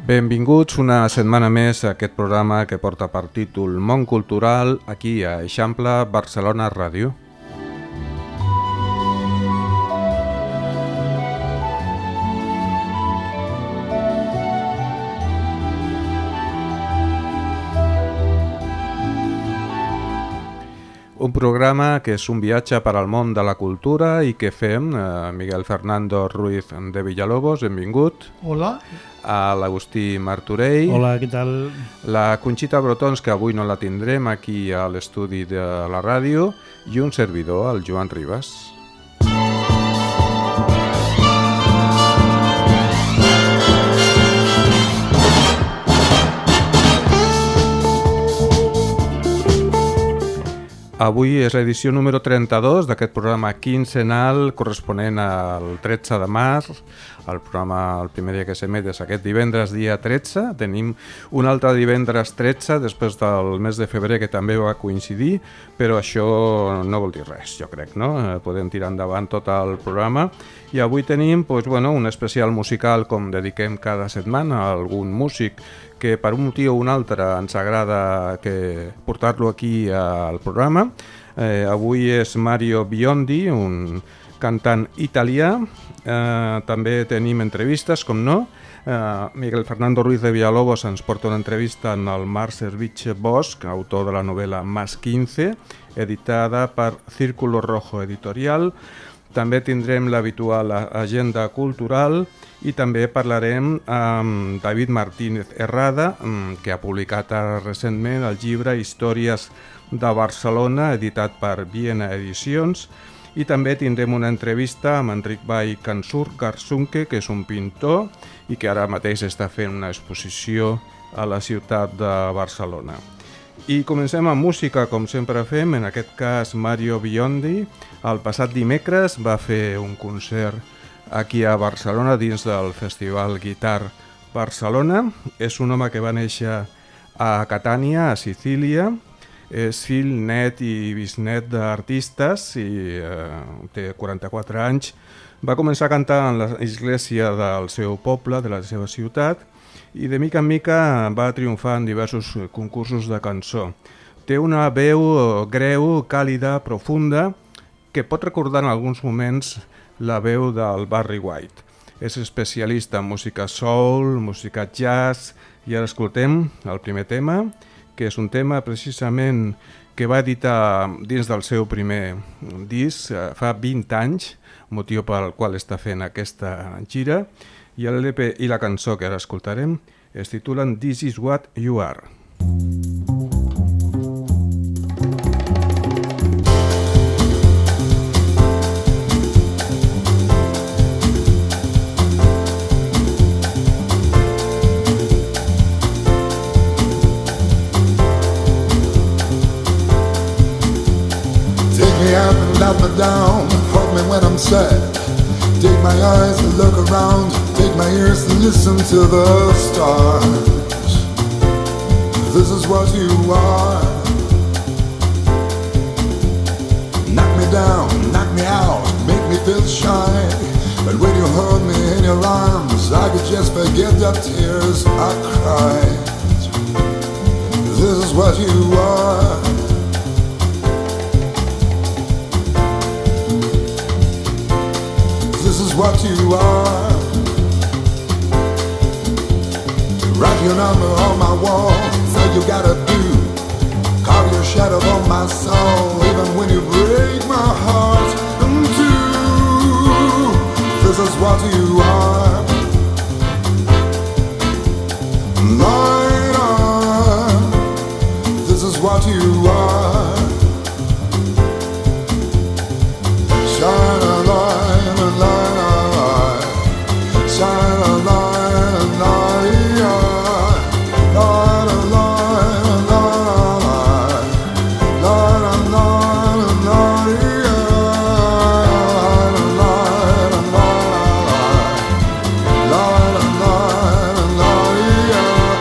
Benvinguts una setmana més a aquest programa que porta per títol Món Cultural aquí a Eixample Barcelona Ràdio. Un programa que és un viatge per al món de la cultura i que fem Miguel Fernando Ruiz de Villalobos, benvingut. Hola. A l'Agustí Martorell. Hola, què tal? La Conxita Brotons, que avui no la tindrem aquí a l'estudi de la ràdio, i un servidor, el Joan Ribas. Avui és l'edició número 32 d'aquest programa quinzenal corresponent al 13 de març. El programa, el primer dia que s'emet és aquest divendres, dia 13. Tenim un altre divendres 13 després del mes de febrer que també va coincidir, però això no vol dir res, jo crec, no? Podem tirar endavant tot el programa. I avui tenim un especial musical com dediquem cada setmana a algun músic que per un motiu o un altre ens agrada portar-lo aquí al programa. Avui és Mario Biondi, un cantant italià. També tenim entrevistes, com no. Miguel Fernando Ruiz de Villalobos ens porta una entrevista en el Marc Servitje Bosch, autor de la novel·la Más 15, editada per Círculo Rojo Editorial. També tindrem l'habitual agenda cultural i també parlarem amb David Martínez Herrada, que ha publicat recentment el llibre Històries de Barcelona, editat per Viena Edicions. I també tindrem una entrevista amb Enric Vall Garsunke, que és un pintor i que ara mateix està fent una exposició a la ciutat de Barcelona. I comencem amb música, com sempre fem, en aquest cas Mario Biondi. El passat dimecres va fer un concert aquí a Barcelona dins del Festival Guitar Barcelona. És un home que va néixer a Catània, a Sicília. És fill, net i bisnet d'artistes i té 44 anys. Va començar a cantar en l'església del seu poble, de la seva ciutat, i de mica en mica va triomfar en diversos concursos de cançó. Té una veu greu, càlida, profunda, que pot recordar en alguns moments la veu del Barry White. És especialista en música soul, música jazz, i ara escoltem el primer tema, que és un tema precisament que va editar dins del seu primer disc fa 20 anys, motiu pel qual està fent aquesta gira, i l'LP i la cançó que ara escoltarem es titulen This is what you are. Let me down, hold me when I'm sad. Take my eyes to look around, take my ears to listen to the stars. This is what you are. Knock me down, knock me out, make me feel shy. But when you hold me in your arms, I could just forget the tears I cried. This is what you are. This is what you are. Write your number on my wall, say you gotta do. Carve your shadow on my soul, even when you break my heart in two. This is what you are. Light on. This is what you are. Shine a light, a light, a light. Shine a light, a light, light, a light, a light, light, a light, a light, light, a light, a light, light, a light, a light.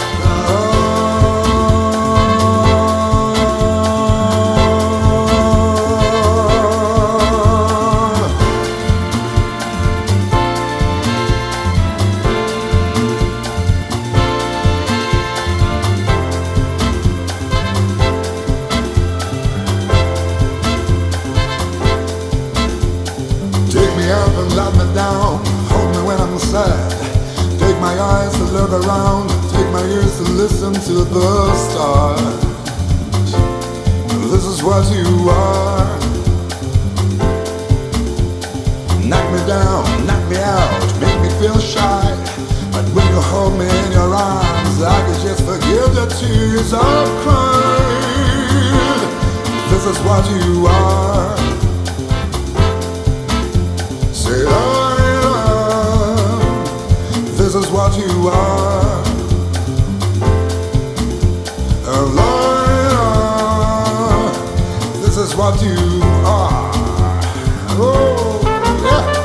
around, take my ears to listen to the stars. This is what you are. Knock me down, knock me out, make me feel shy. But when you hold me in your arms, I can just forget the tears I've cried. This is what you are. Say I am. This is what you are. This is what you are. Oh, yeah.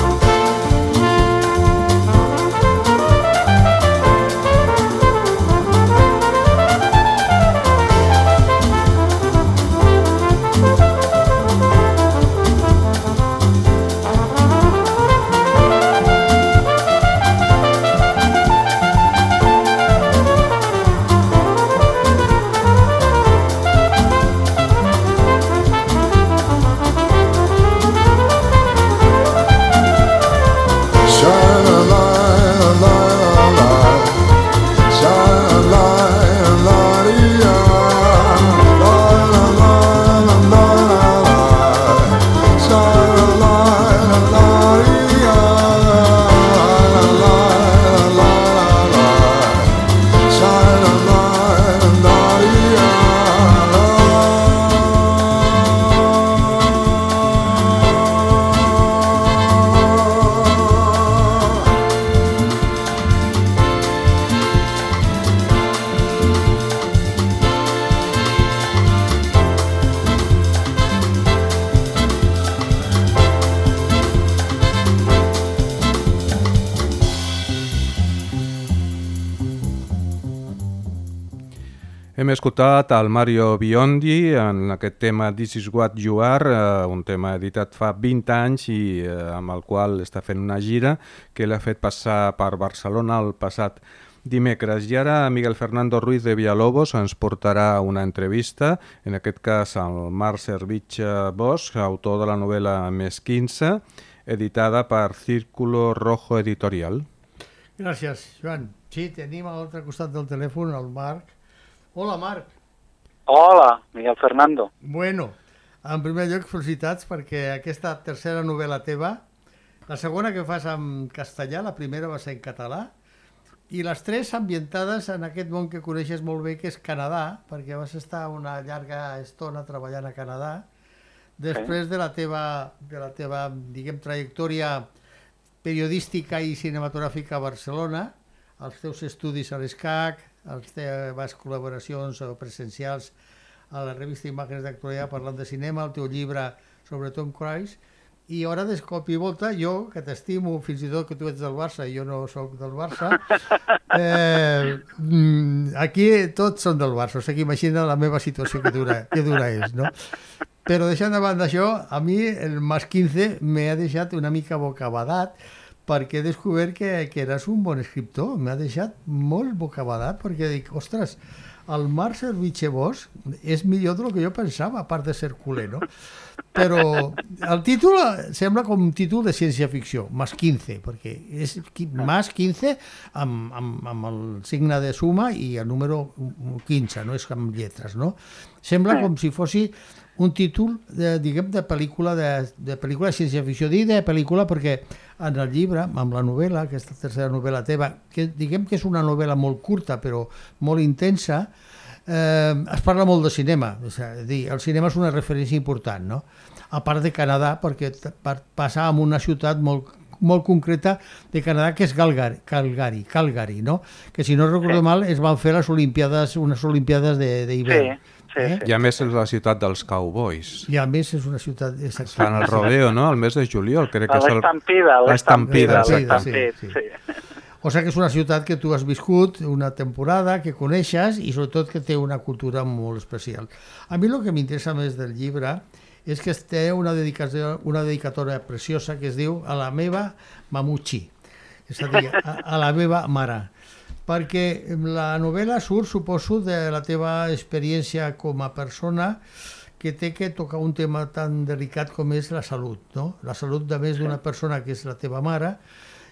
Hem escoltat el Mario Biondi en aquest tema This is what you are, un tema editat fa 20 anys i amb el qual està fent una gira que l'ha fet passar per Barcelona el passat dimecres. I ara Miguel Fernando Ruiz de Villalobos ens portarà una entrevista, en aquest cas al Marc Servitje Bosch, autor de la novel·la Més 15, editada per Círculo Rojo Editorial. Gràcies, Joan. Sí, tenim a l'altre costat del telèfon el Marc. Hola, Marc. Hola, Miguel Fernando. Bueno, en primer lloc, felicitats perquè aquesta tercera novel·la teva, la segona que fas en castellà, la primera va ser en català, i les tres ambientades en aquest món que coneixes molt bé, que és Canadà, perquè vas estar una llarga estona treballant a Canadà, després de la teva diguem, trajectòria periodística i cinematogràfica a Barcelona, els teus estudis a l'ESCAC, les teves col·laboracions presencials a la revista Imágenes d'Actualitat parlant de cinema, el teu llibre sobre Tom Cruise, i ara de cop i volta, jo, que t'estimo, fins i tot que tu ets del Barça i jo no soc del Barça, aquí tots són del Barça, o sigui, imagina la meva situació que dura és, no? Però deixant de banda això, a mi el Més 15 m'ha deixat una mica bocabadat, perquè he descobert que eres un bon escriptor. M'ha deixat molt bocabadat, perquè dic, ostres, el Marc Servitje Bosch és millor del que jo pensava, a part de ser culer, no? Però el títol sembla com un títol de ciència-ficció, Més 15, perquè és Més 15 amb el signe de suma i el número 15, no és amb lletres, no? Sembla com si fossi un títol de pel·lícula de ciència-ficció. Dic de pel·lícula perquè en el llibre, amb la novel·la, aquesta tercera novel·la teva, que diguem que és una novel·la molt curta però molt intensa, es parla molt de cinema. És a dir, el cinema és una referència important, no? A part de Canadà, perquè passa en una ciutat molt concreta de Canadà, que és Calgary, no? Que si no recordo mal es van fer unes Olimpiades d'hivern. Sí. I a més és la ciutat dels cowboys. I a més és una ciutat... Fan el rodeo, no? El mes de juliol, crec que és l'estampida. Sí. O sigui que és una ciutat que tu has viscut una temporada, que coneixes i sobretot que té una cultura molt especial. A mi el que m'interessa més del llibre és que té una dedicatòria preciosa que es diu A la meva mamuchi, és a dir, a la meva mare. Perquè la novel·la surt, suposo, de la teva experiència com a persona que té que tocar un tema tan delicat com és la salut, no? La salut de més d'una persona que és la teva mare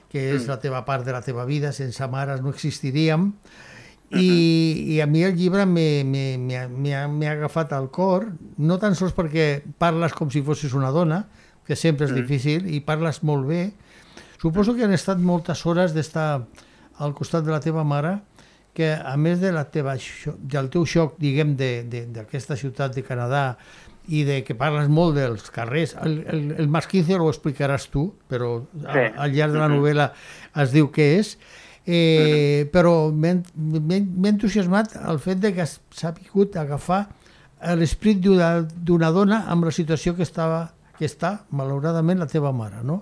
que és la teva part de la teva vida, sense mares no existiríem, i a mi el llibre m'ha agafat al cor, no tan sols perquè parles com si fossis una dona, que sempre és difícil, i parles molt bé. Suposo que han estat moltes hores d'estar al costat de la teva mare, que a més del teu xoc, diguem, d'aquesta ciutat de Canadà, i de que parles molt dels carrers, el Mas 15 ho explicaràs tu, però al llarg de la novel·la es diu què és, però m'ha entusiasmat el fet de que has sabut agafar l'esperit d'una dona amb la situació que està, malauradament, la teva mare, no?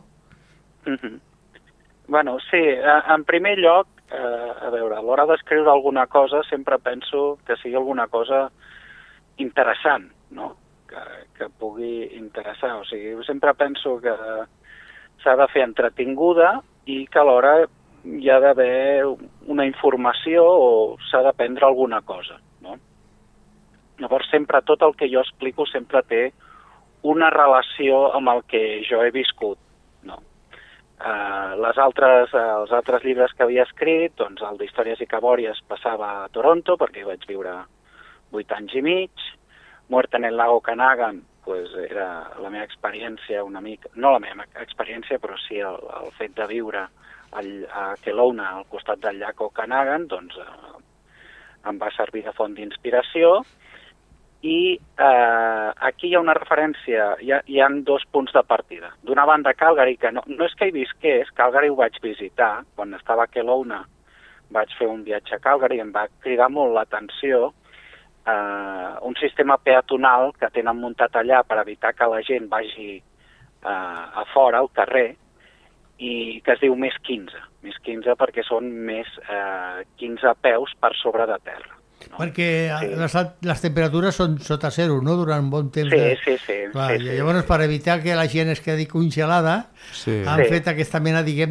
Bueno, sí, en primer lloc, a veure, a l'hora d'escriure alguna cosa sempre penso que sigui alguna cosa interessant, no? Que pugui interessar. O sigui, sempre penso que s'ha de fer entretinguda i que alhora hi ha d'haver una informació o s'ha d'aprendre alguna cosa, no? Llavors, sempre tot el que jo explico sempre té una relació amb el que jo he viscut, no? Els altres llibres que havia escrit, doncs el d'Històries i Cabòries passava a Toronto, perquè hi vaig viure 8 anys i mig. Muerte en el lago Okanagan, pues era la meva experiència una mica, no la meva experiència, però sí el fet de viure a Kelowna, al costat del llac Okanagan, doncs em va servir de font d'inspiració. I aquí hi ha una referència, hi ha 2 punts de partida. D'una banda, Calgary, que no és que hi visqués, Calgary ho vaig visitar, quan estava a Kelowna vaig fer un viatge a Calgary i em va cridar molt l'atenció un sistema peatonal que tenen muntat allà per evitar que la gent vagi a fora, al carrer, i que es diu més 15 perquè són més 15 peus per sobre de terra. No? Perquè les temperatures són sota zero, no?, durant un bon temps. Sí. Clar, llavors, per evitar que la gent es quedi congelada, han fet aquesta mena, diguem,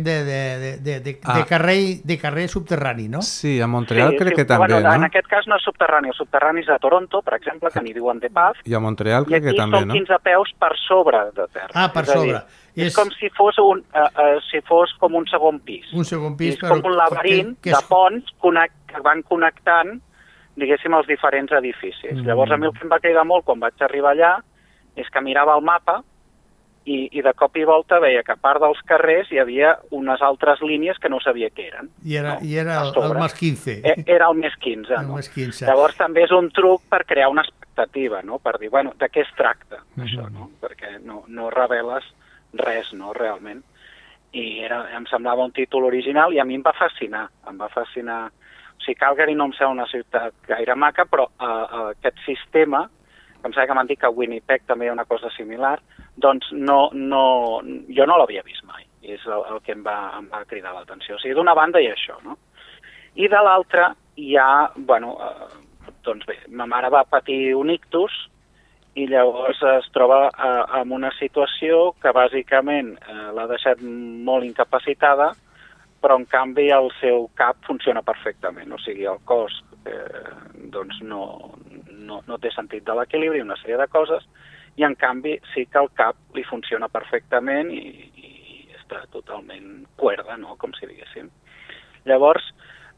de carrer subterrani, no? Sí, a Montreal crec que també, no? En aquest cas no és subterrani, el subterrani és a Toronto, per exemple, que n'hi diuen The Path. I a Montreal crec que també, no? I aquí són 15 peus per sobre de terra. Ah, per sobre. És com si fos com un segon pis. Un segon pis, és com un laberint de ponts que van connectant, diguéssim, els diferents edificis. Llavors, a mi el que em va cridar molt quan vaig arribar allà és que mirava el mapa i de cop i volta veia que a part dels carrers hi havia unes altres línies que no sabia què eren. I era el Mas 15. Era el més 15, no? Llavors també és un truc per crear una expectativa, no? Per dir, bueno, de què es tracta, això, no? Perquè no reveles res, no, realment. I em semblava un títol original i a mi em va fascinar. O sigui, Calgary no em sembla una ciutat gaire maca, però aquest sistema, em sembla que m'han dit que a Winnipeg també hi ha una cosa similar, doncs jo no l'havia vist mai. I és el que em va cridar l'atenció. O sigui, d'una banda hi ha això, no? I de l'altra hi ha, doncs bé, ma mare va patir un ictus i llavors es troba en una situació que bàsicament l'ha deixat molt incapacitada, però en canvi el seu cap funciona perfectament, o sigui, el cos doncs no té sentit de l'equilibri, una sèrie de coses, i en canvi sí que el cap li funciona perfectament i està totalment cuerda, no?, com si diguéssim. Llavors,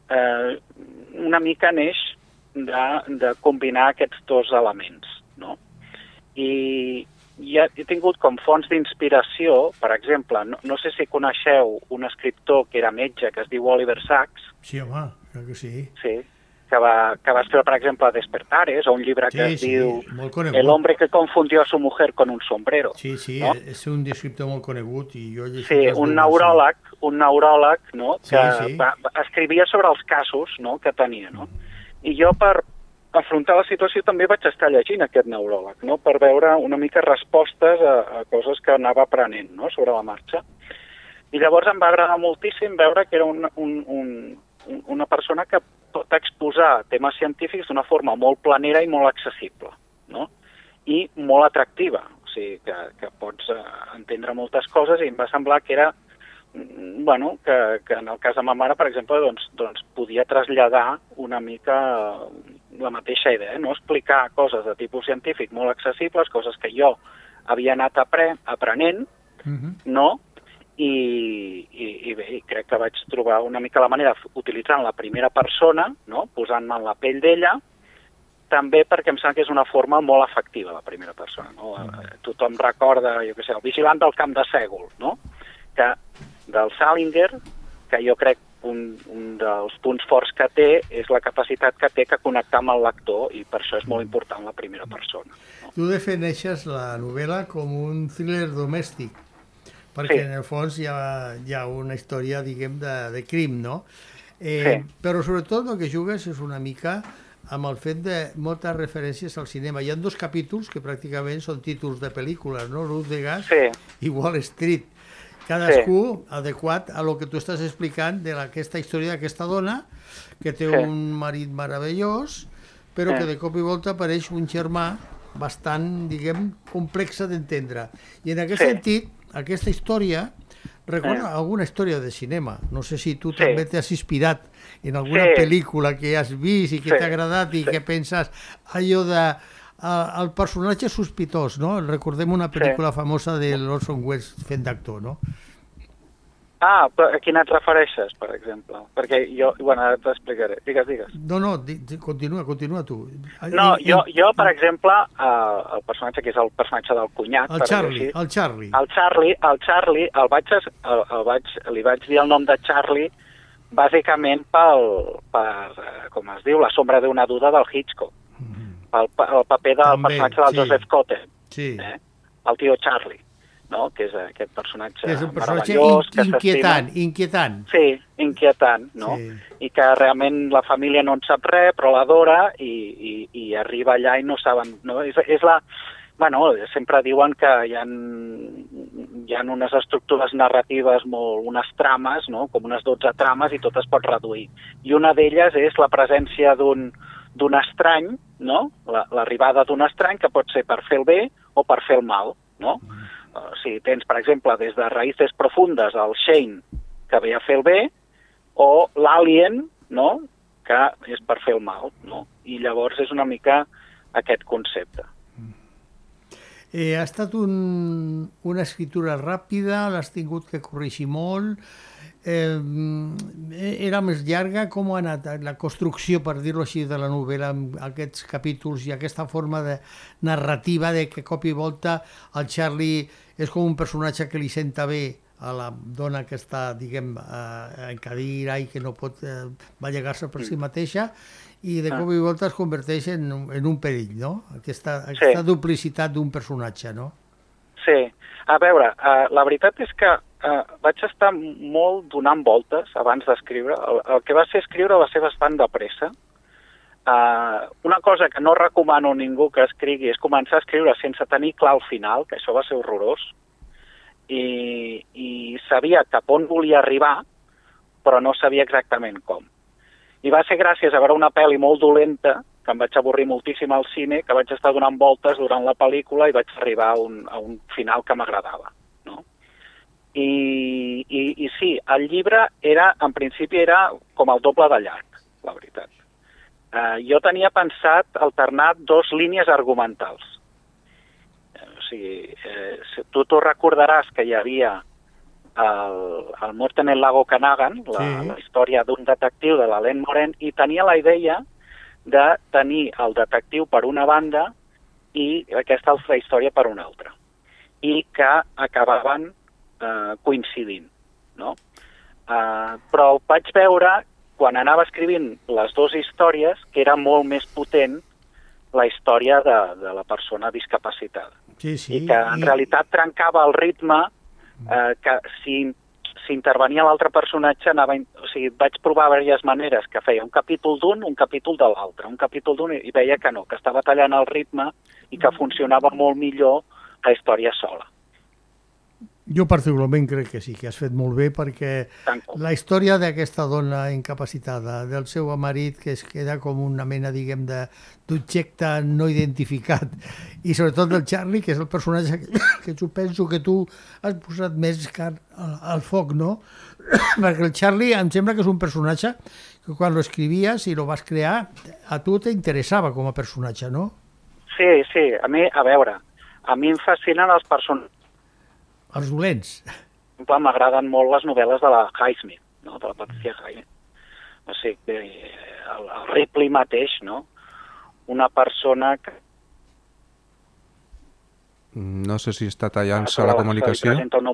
una mica neix de combinar aquests 2 elements, no? I he tingut com fonts d'inspiració, per exemple, no sé si coneixeu un escriptor que era metge, que es diu Oliver Sacks. Sí, home, crec que sí. Sí, que va escriure, per exemple, Despertares, o un llibre que es diu El hombre que confundió a su mujer con un sombrero. Sí, no? És un escriptor molt conegut. I jo sí, un neuròleg, no?, que escrivia sobre els casos, no?, que tenia, no? I jo, per afrontar la situació, també vaig estar llegint aquest neuròleg, no?, per veure una mica respostes a coses que anava aprenent, no?, sobre la marxa. I llavors em va agradar moltíssim veure que era una persona que pot exposar temes científics d'una forma molt planera i molt accessible, no?, i molt atractiva, o sigui, que pots entendre moltes coses, i em va semblar que era, que en el cas de ma mare, per exemple, doncs podia traslladar una mica la mateixa idea, no?, explicar coses de tipus científic molt accessibles, coses que jo havia anat aprenent, no?, i bé, crec que vaig trobar una mica la manera utilitzant la primera persona, no? Posant-me en la pell d'ella, també perquè em sembla que és una forma molt efectiva la primera persona. No? Tothom recorda, jo què sé, el vigilant del camp de Sègol, no? Que del Salinger, que jo crec un dels punts forts que té és la capacitat que té que connectar amb el lector, i per això és molt important la primera persona. No? Tu defineixes la novel·la com un thriller domèstic, perquè en el fons hi ha una història, diguem, de crim, no? Però sobretot el que jugues és una mica amb el fet de moltes referències al cinema. Hi ha 2 capítols que pràcticament són títols de pel·lícules, no? Luz de gas i Wall Street. Cadascú adequat a lo que tu estàs explicant d'aquesta història d'aquesta dona que té un marit meravellós, però que de cop i volta apareix un germà bastant, diguem, complexa d'entendre. I en aquest sentit, aquesta història recorda alguna història de cinema. No sé si tu també t'has inspirat en alguna pel·lícula que has vist i que t'ha agradat i que penses allò de el personatge sospitós, no? Recordem una pel·lícula famosa de l'Orson Welles fent d'actor, no? Ah, però a quina et refereixes, per exemple? Perquè jo, bueno, ara t'explicaré. Digues. No, continua tu. No, jo per exemple, el personatge que és el personatge del cunyat, el Charlie. Li vaig dir el nom de Charlie bàsicament per com es diu, la sombra d'una duda del Hitchcock. El paper del personatge del Joseph Cotten, el tio Charlie, no? Que és aquest personatge meravellós, inquietant. Sí, inquietant, no? I que realment la família no en sap res, però l'adora i arriba allà i no saben... No? És la... Bueno, sempre diuen que hi ha unes estructures narratives, unes trames, no? Com unes 12 trames, i tot es pot reduir. I una d'elles és la presència d'un estrany, no? L'arribada d'un estrany, que pot ser per fer el bé o per fer el mal, no? Si tens, per exemple, des de Raïces Profundes, el Shane, que ve a fer el bé, o l'Alien, no? Que és per fer el mal, no? I llavors és una mica aquest concepte. Ha estat una escriptura ràpida, l'has tingut que corregir molt, era més llarga. Com ha anat la construcció, per dir-ho així, de la novel·la amb aquests capítols i aquesta forma de narrativa de que cop i volta el Charlie és com un personatge que li senta bé a la dona que està, diguem, en cadira i que no pot bellegar-se per si mateixa, i de cop i volta es converteix en un perill, no? Aquesta duplicitat d'un personatge, no? Sí. A veure, la veritat és que vaig estar molt donant voltes abans d'escriure. El que va ser escriure va ser bastant de pressa. Una cosa que no recomano a ningú que escrigui és començar a escriure sense tenir clar el final, que això va ser horrorós, i sabia cap on volia arribar, però no sabia exactament com. I va ser gràcies a veure una pel·li molt dolenta, que em vaig avorrir moltíssim al cine, que vaig estar donant voltes durant la pel·lícula i vaig arribar a un final que m'agradava, no? I sí, el llibre en principi era com el doble de llarg, la veritat. Jo tenia pensat alternar 2 línies argumentals. O sigui, tu recordaràs que hi havia el Mort en el lago Canagan, la història d'un detectiu de l'Alain Morin, i tenia la idea de tenir el detectiu per una banda i aquesta altra història per una altra, i que acabaven coincidint, no? Però vaig veure, quan anava escrivint les 2 històries, que era molt més potent la història de la persona discapacitada. I que en realitat trencava el ritme, que si intervenia l'altre personatge, vaig provar diverses maneres, que feia un capítol d'un, un capítol de l'altre, un capítol d'un, i veia que no, que estava tallant el ritme i que funcionava molt millor la història sola. Jo particularment crec que sí, que has fet molt bé, perquè la història d'aquesta dona incapacitada, del seu marit, que es queda com una mena, diguem, d'objecte no identificat, i sobretot del Charlie, que és el personatge que jo penso que tu has posat més carn al foc, no? Perquè el Charlie em sembla que és un personatge que quan lo escrivies i lo vas crear, a tu t'interessava com a personatge, no? Sí, a mi em fascinen els personatges. Els dolents. exemple, m'agraden molt les novel·les de la Highsmith, no? De la Patricia Highsmith. O sigui, el Ripley mateix, no? Una persona que... No sé si està tallant-se la comunicació.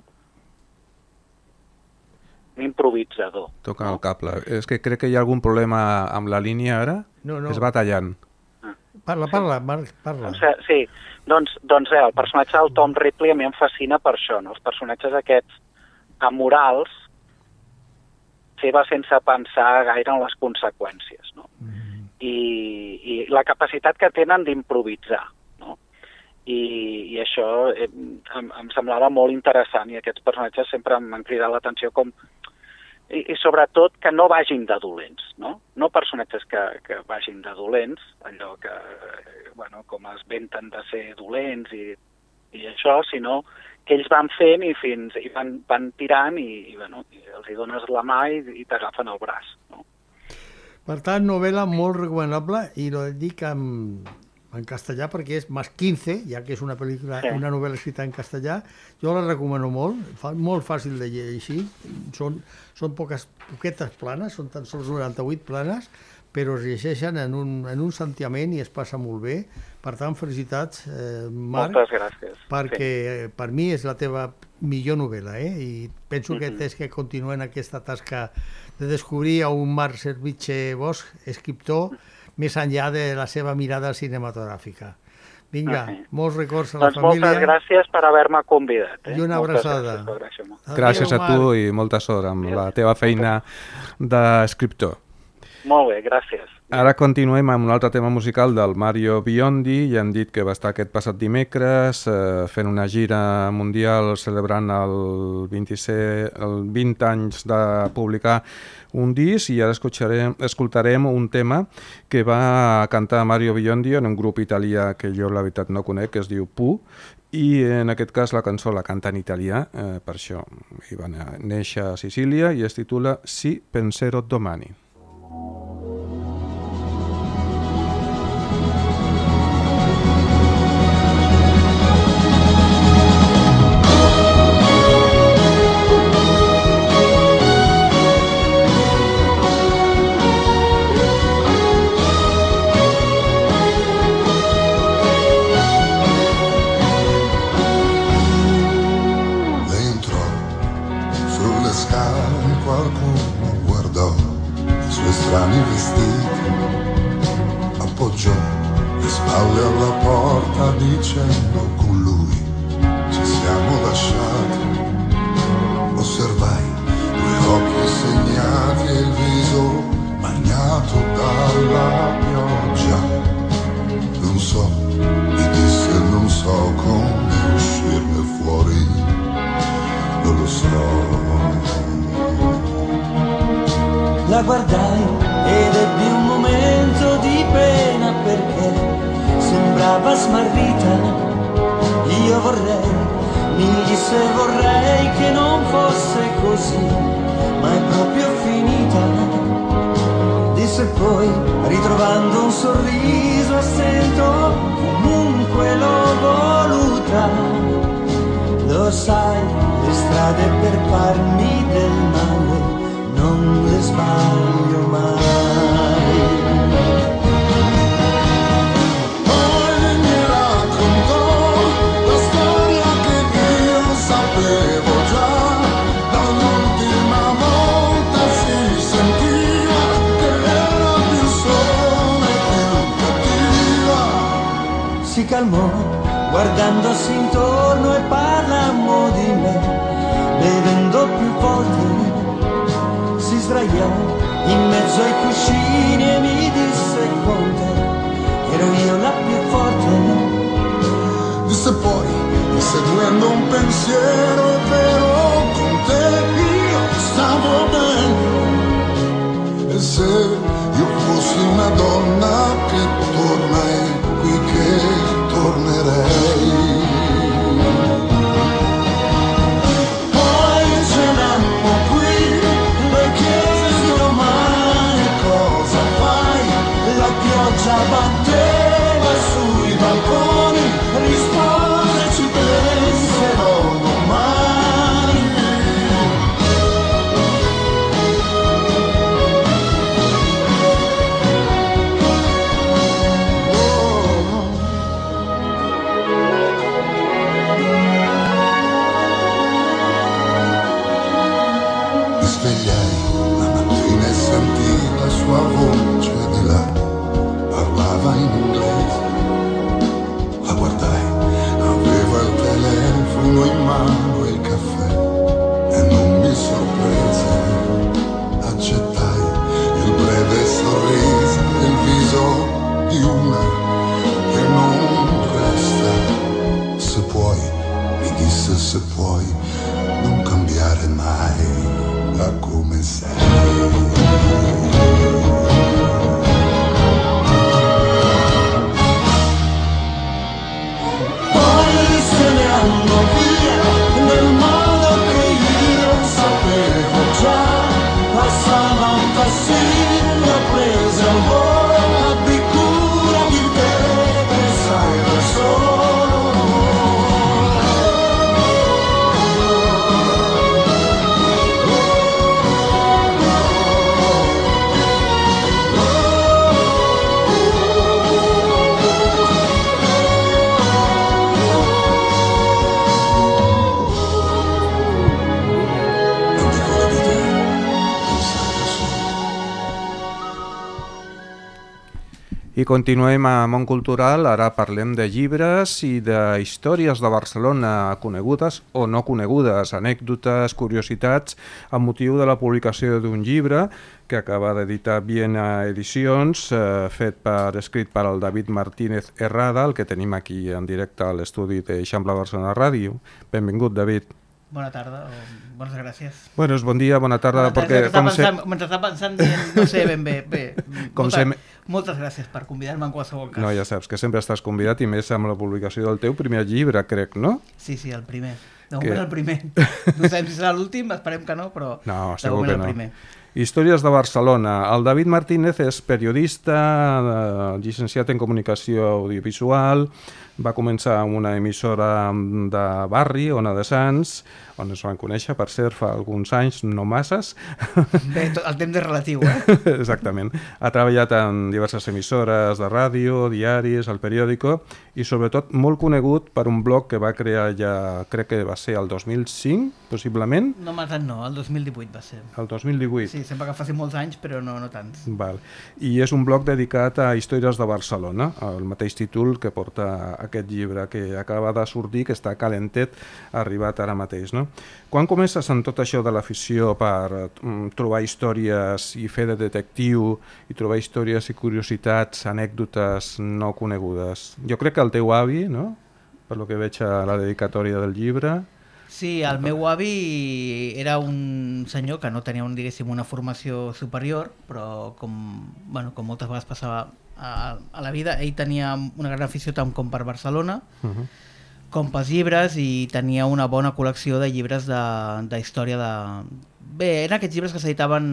Un improvisador. Toca el cable. És que crec que hi ha algun problema amb la línia ara. No. Es va tallant. Parla, Marc, parla. Sí, doncs el personatge del Tom Ripley a mi em fascina per això, no? Els personatges aquests amorals seva sense pensar gaire en les conseqüències, no? I la capacitat que tenen d'improvisar, no? I això em semblava molt interessant i aquests personatges sempre m'han cridat l'atenció com... I sobretot que no vagin de dolents, no? No personatges que vagin de dolents, allò que, bueno, com es venten de ser dolents i això, sinó que ells van fent i van tirant i bueno, els hi dones la mà i t'agafen el braç, no? Per tant, novel·la molt recomanable i lo dic en castellà perquè és Más 15, ja que és una pel·lícula, una novel·la escrita en castellà. Jo la recomano molt fàcil de llegir. Són poquetes planes, són tan sols 98 planes, però es llegeixen en un santiament i es passa molt bé. Per tant, felicitats, Marc. Moltes gràcies. Perquè per mi és la teva millor novel·la, i penso que tens que continuar en aquesta tasca de descobrir a un Marc Servitje Bosch, escriptor, més enllà de la seva mirada cinematogràfica. Vinga, molts records a la família. Moltes gràcies per haver-me convidat. I una abraçada. Gràcies a tu i molta sort amb la teva feina d'escriptor. Molt bé, gràcies. Ara continuem amb un altre tema musical del Mario Biondi. Ja hem dit que va estar aquest passat dimecres fent una gira mundial celebrant el 20 anys de publicar un disc, i ara escoltarem un tema que va cantar Mario Biondi en un grup italià que jo la veritat no conec, que es diu Pooh, i en aquest cas la cançó la canta en italià, per això hi va néixer a Sicília, i es titula Si penserò domani. Strani vestiti, appoggiò le spalle alla porta dicendo con lui ci siamo lasciati. Osservai due occhi segnati e il viso bagnato dalla pioggia. Non so, mi disse, non so come uscirne fuori, non lo so. La guardai ed ebbi un momento di pena perché sembrava smarrita. Io mi disse vorrei che non fosse così, ma è proprio finita. Disse poi, ritrovando un sorriso a stento, comunque l'ho voluta. Lo sai, le strade per farmi del male non le sbaglio mai. Poi mi raccontò la storia che io sapevo già, dall'ultima volta si sentiva che era più sola e più cattiva. Si calmò guardandosi intorno e parlammo di me, bevendo più volte. Si sdraiò in mezzo ai cuscini e mi disse con te ero io la più forte. Disse poi, inseguendo un pensiero, è vero, con te io stavo bene. E se io fossi una donna che torna è qui che tornerei. Batteva sui balconi, rispose ci penserò domani. se puoi non cambiare mai da come sei. Poi se ne andò via nel modo che io sapevo già. Passava un tassino, prese un volo, abbi cura di te che sai da solo. I continuem a Món Cultural, ara parlem de llibres i de històries de Barcelona conegudes o no conegudes, anècdotes, curiositats, amb motiu de la publicació d'un llibre que acaba d'editar Viena Edicions, escrit per el David Martínez Herrada, el que tenim aquí en directe a l'estudi de Eixample Barcelona Ràdio. Benvingut, David. Bona tarda, o bones gràcies. Bueno, és bon dia, bona tarda, perquè... M'estava pensant dient, no sé ben bé. Moltes gràcies per convidar-me en qualsevol cas. No, ja saps que sempre estàs convidat, i més amb la publicació del teu primer llibre, crec, no? Sí, el primer. De moment el primer. No sabem si serà l'últim, esperem que no, però de moment el primer. Històries de Barcelona. El David Martínez és periodista, llicenciat en comunicació audiovisual, va començar amb una emissora de barri, Ona de Sants, on es van conèixer, per cert, fa alguns anys, no masses. Bé, el temps és relatiu, eh? Exactament. Ha treballat en diverses emissores de ràdio, diaris, el periòdico, i sobretot molt conegut per un blog que va crear ja, crec que va ser el 2005, possiblement? No, el 2018 va ser. El 2018? Sí, sembla que faci molts anys, però no tants. Val. I és un blog dedicat a històries de Barcelona, el mateix títol que porta aquest llibre que acaba de sortir, que està calentet, ha arribat ara mateix, no? Quan comences en tot això de l'afició per trobar històries i fer de detectiu i trobar històries i curiositats, anècdotes no conegudes? Jo crec que el teu avi, no? Per lo que veig a la dedicatòria del llibre... Sí, el meu avi era un senyor que no tenia una formació superior, però com moltes vegades passava a la vida, ell tenia una gran afició tant com per Barcelona, com pels llibres, i tenia una bona col·lecció de llibres de història de... Bé, eren aquests llibres que s'editaven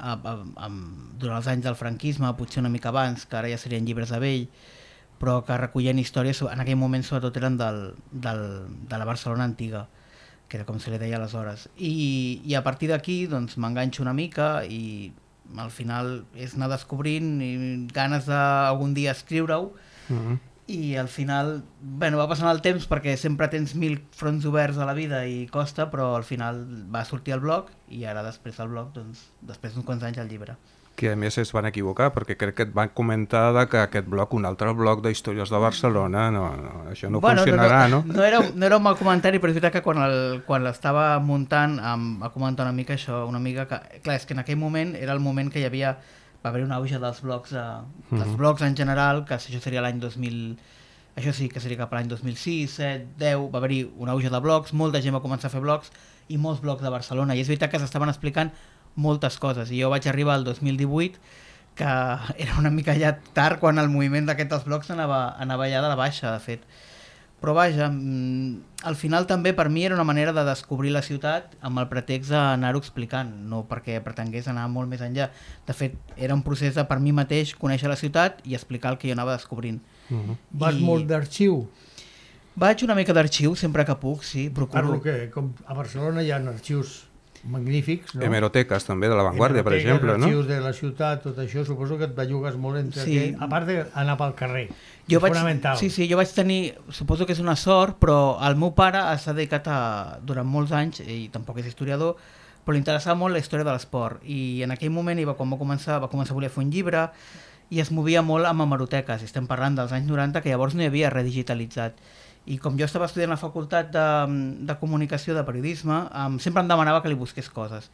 durant els anys del franquisme, potser una mica abans, que ara ja serien llibres de vell, però que recollien històries, en aquell moment sobretot eren de la Barcelona antiga, que era com se li deia aleshores. I a partir d'aquí doncs, m'enganxo una mica i al final és anar descobrint i ganes d'algun dia escriure-ho, i al final va passant el temps perquè sempre tens 1000 fronts oberts a la vida i costa, però al final va sortir el blog i ara després del blog, després d'uns quants anys el llibre. Que a més es van equivocar, perquè crec que et van comentar que aquest blog, un altre blog d'històries de Barcelona, això no funcionarà, no? No era un mal comentari, però és veritat que quan l'estava muntant va comentar una mica això, clar, és que en aquell moment era el moment que va haver un auge dels blogs, dels blogs en general, que això seria l'any 2000, això sí que seria cap a l'any 2006, 7, 10, va haver-hi un auge de blogs, molta gent va començar a fer blogs, i molts blogs de Barcelona, i és veritat que s'estaven explicant moltes coses, i jo vaig arribar al 2018, que era una mica ja tard quan el moviment d'aquests dels blogs anava ja de la baixa, de fet. Però vaja, al final també per mi era una manera de descobrir la ciutat amb el pretext d'anar-ho explicant, no perquè pretengués anar molt més enllà. De fet, era un procés de per mi mateix conèixer la ciutat i explicar el que jo anava descobrint. Vas molt d'arxiu? Vaig una mica d'arxiu sempre que puc, sí. Parlo que com a Barcelona hi ha arxius magnífics, no? Hemeroteques també de l'avantguàrdia, per exemple, no? Arxius de la ciutat, tot això, suposo que et bellugues molt entre aquell, a part d'anar pel carrer. És fonamental. Sí, jo vaig tenir, suposo que és una sort, però el meu pare s'ha dedicat durant molts anys, i tampoc és historiador, però li interessava molt la història de l'esport, i en aquell moment, quan va començar a voler fer un llibre, i es movia molt amb hemeroteques, estem parlant dels anys 90, que llavors no hi havia res digitalitzat. I com jo estava estudiant a la facultat de comunicació, de periodisme, sempre em demanava que li busqués coses.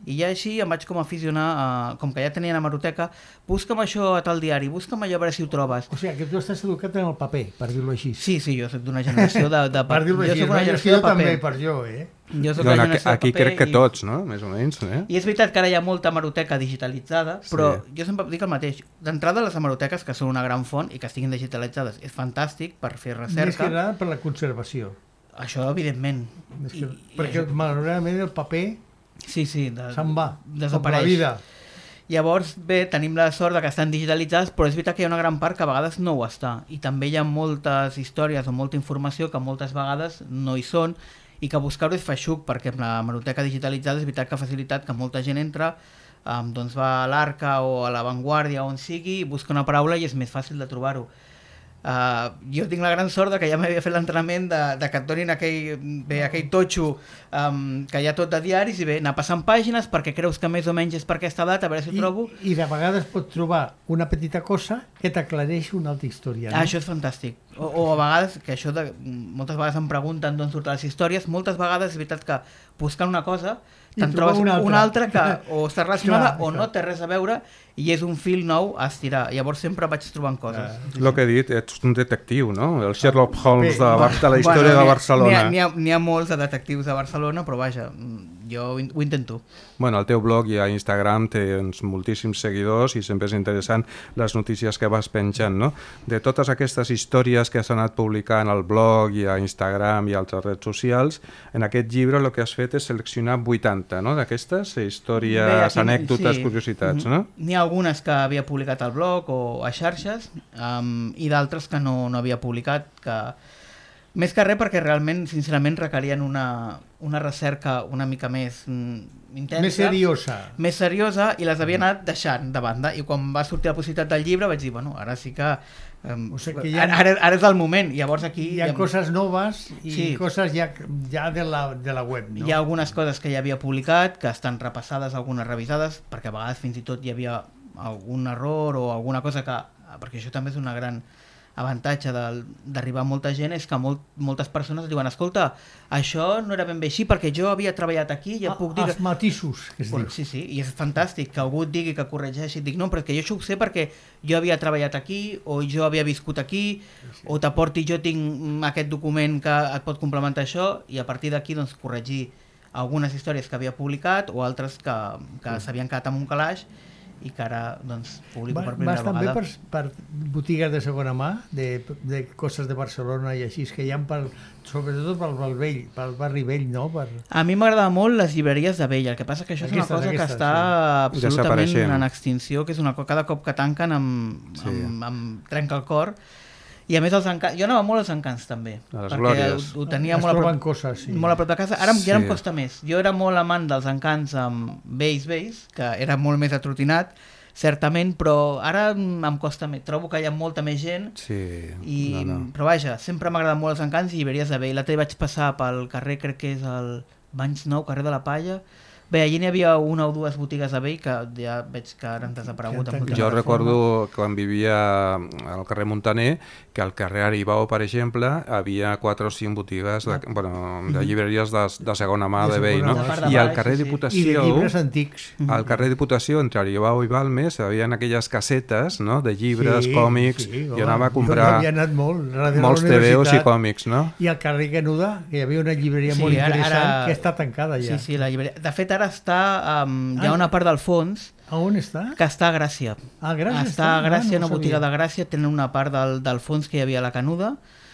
I ja així em vaig com aficionar, com que ja tenia l'hemeroteca, busca'm això a tal diari, busca'm allò a veure si ho trobes. O sigui, que tu estàs educat en el paper, per dir-ho així. Sí, jo soc d'una generació de Per dir-ho així, jo soc una jo generació de també, paper. per jo, Jo soc la generació de Aquí paper crec que tots, no? Més o menys, I és veritat que ara hi ha molta hemeroteca digitalitzada, però jo sempre dic el mateix. D'entrada, les hemeroteques, que són una gran font i que estiguin digitalitzades, és fantàstic per fer recerca. Més que res per la conservació. Això, evidentment. Perquè, malauradament, el paper se'n va, desapareix. com la vida. Llavors, bé, tenim la sort de que estan digitalitzades, però és veritat que hi ha una gran part que a vegades no ho està. I també hi ha moltes històries o molta informació que moltes vegades no hi són i que buscar-ho és feixuc, perquè amb la hemeroteca digitalitzada és veritat que ha facilitat que molta gent entra, doncs va a l'Arca o a La Vanguardia, on sigui, busca una paraula i és més fàcil de trobar-ho. Jo tinc la gran sort de que ja m'havia fet l'entrenament de que et donin aquell totxo que hi ha tot de diaris i bé, anar passant pàgines perquè creus que més o menys és per aquesta data, a veure si ho trobo. I de vegades pots trobar una petita cosa que t'aclareix una altra història. No? Això és fantàstic. O a vegades, que això moltes vegades em pregunten d'on surten les històries, moltes vegades és veritat que buscant una cosa te'n trobes una altra que o està relacionada o no té res a veure i és un fil nou a estirar. Llavors sempre vaig trobant coses. El que he dit, ets un detectiu, no? El Sherlock Holmes de la història de Barcelona. N'hi ha molts de detectius de Barcelona, però vaja, jo ho intento. Bueno, al teu blog i a Instagram tens moltíssims seguidors i sempre és interessant les notícies que vas penjant, no? De totes aquestes històries que has anat publicant al blog i a Instagram i a altres redes socials, en aquest llibre el que has fet és seleccionar 80, no? D'aquestes històries, anècdotes, curiositats, no? N'hi ha algunes que havia publicat al blog o a xarxes i d'altres que no havia publicat, que més que res perquè realment, sincerament, requerien una recerca una mica més intensa. Més seriosa i les havia anat deixant de banda. I quan va sortir la possibilitat del llibre vaig dir, bueno, ara sí que... ara és el moment. Llavors aquí... Hi ha coses noves i coses ja de la web, no? Hi ha algunes coses que ja havia publicat, que estan repassades, algunes revisades, perquè a vegades fins i tot hi havia algun error o alguna cosa que... Perquè això també és una gran avantatge d'arribar a molta gent, és que moltes persones diuen, escolta, això no era ben bé així perquè jo havia treballat aquí i ja puc dir... Els matisos, que es diu. Sí, i és fantàstic que algú et digui, que corregeixi, et dic, no, però és que jo això ho sé perquè jo havia treballat aquí o jo havia viscut aquí o t'aporti, jo tinc aquest document que et pot complementar això i a partir d'aquí doncs corregir algunes històries que havia publicat o altres que s'havien quedat amb un calaix i que ara doncs, publico per primera vegada. Vas també per botigues de segona mà, de coses de Barcelona i així, que hi ha sobretot pel barri vell, no? A mi m'agrada molt les llibreries de vell, el que passa que això és una cosa que està absolutament en extinció, que és una cosa cada cop que tanquen em trenca el cor. I a més els encants, jo anava molt als encants també, perquè ho tenia molt a prop de casa. Ara ja em costa més. Jo era molt amant dels encants amb vells, que era molt més atrotinat, certament, però ara em costa més. Trobo que hi ha molta més gent, però vaja, sempre m'ha agradat molt els encants i llibreries de vell. L'altre vaig passar pel carrer, crec que és el Banys Nou, carrer de la Palla. Bé, allí n'hi havia una o dues botigues de vell que ja veig que ara han desaparegut. Jo recordo quan vivia al carrer Montaner que al carrer Aribau, per exemple, havia 4 o 5 botigues de llibreries de segona mà de vell, no? I al carrer Diputació... I de llibres antics. Al carrer Diputació, entre Aribau i Balmes, hi havia aquelles casetes, no?, de llibres, còmics, jo anava a comprar molts TVOs i còmics, no? I al carrer Canuda, que hi havia una llibreria molt interessant, que està tancada ja. Sí, la llibreria... De fet, ara està... hi ha una part del fons... A on està? Que està a Gràcia. A Gràcia està a Gràcia, una botiga de Gràcia, tenen una part del fons que hi havia a la Canuda,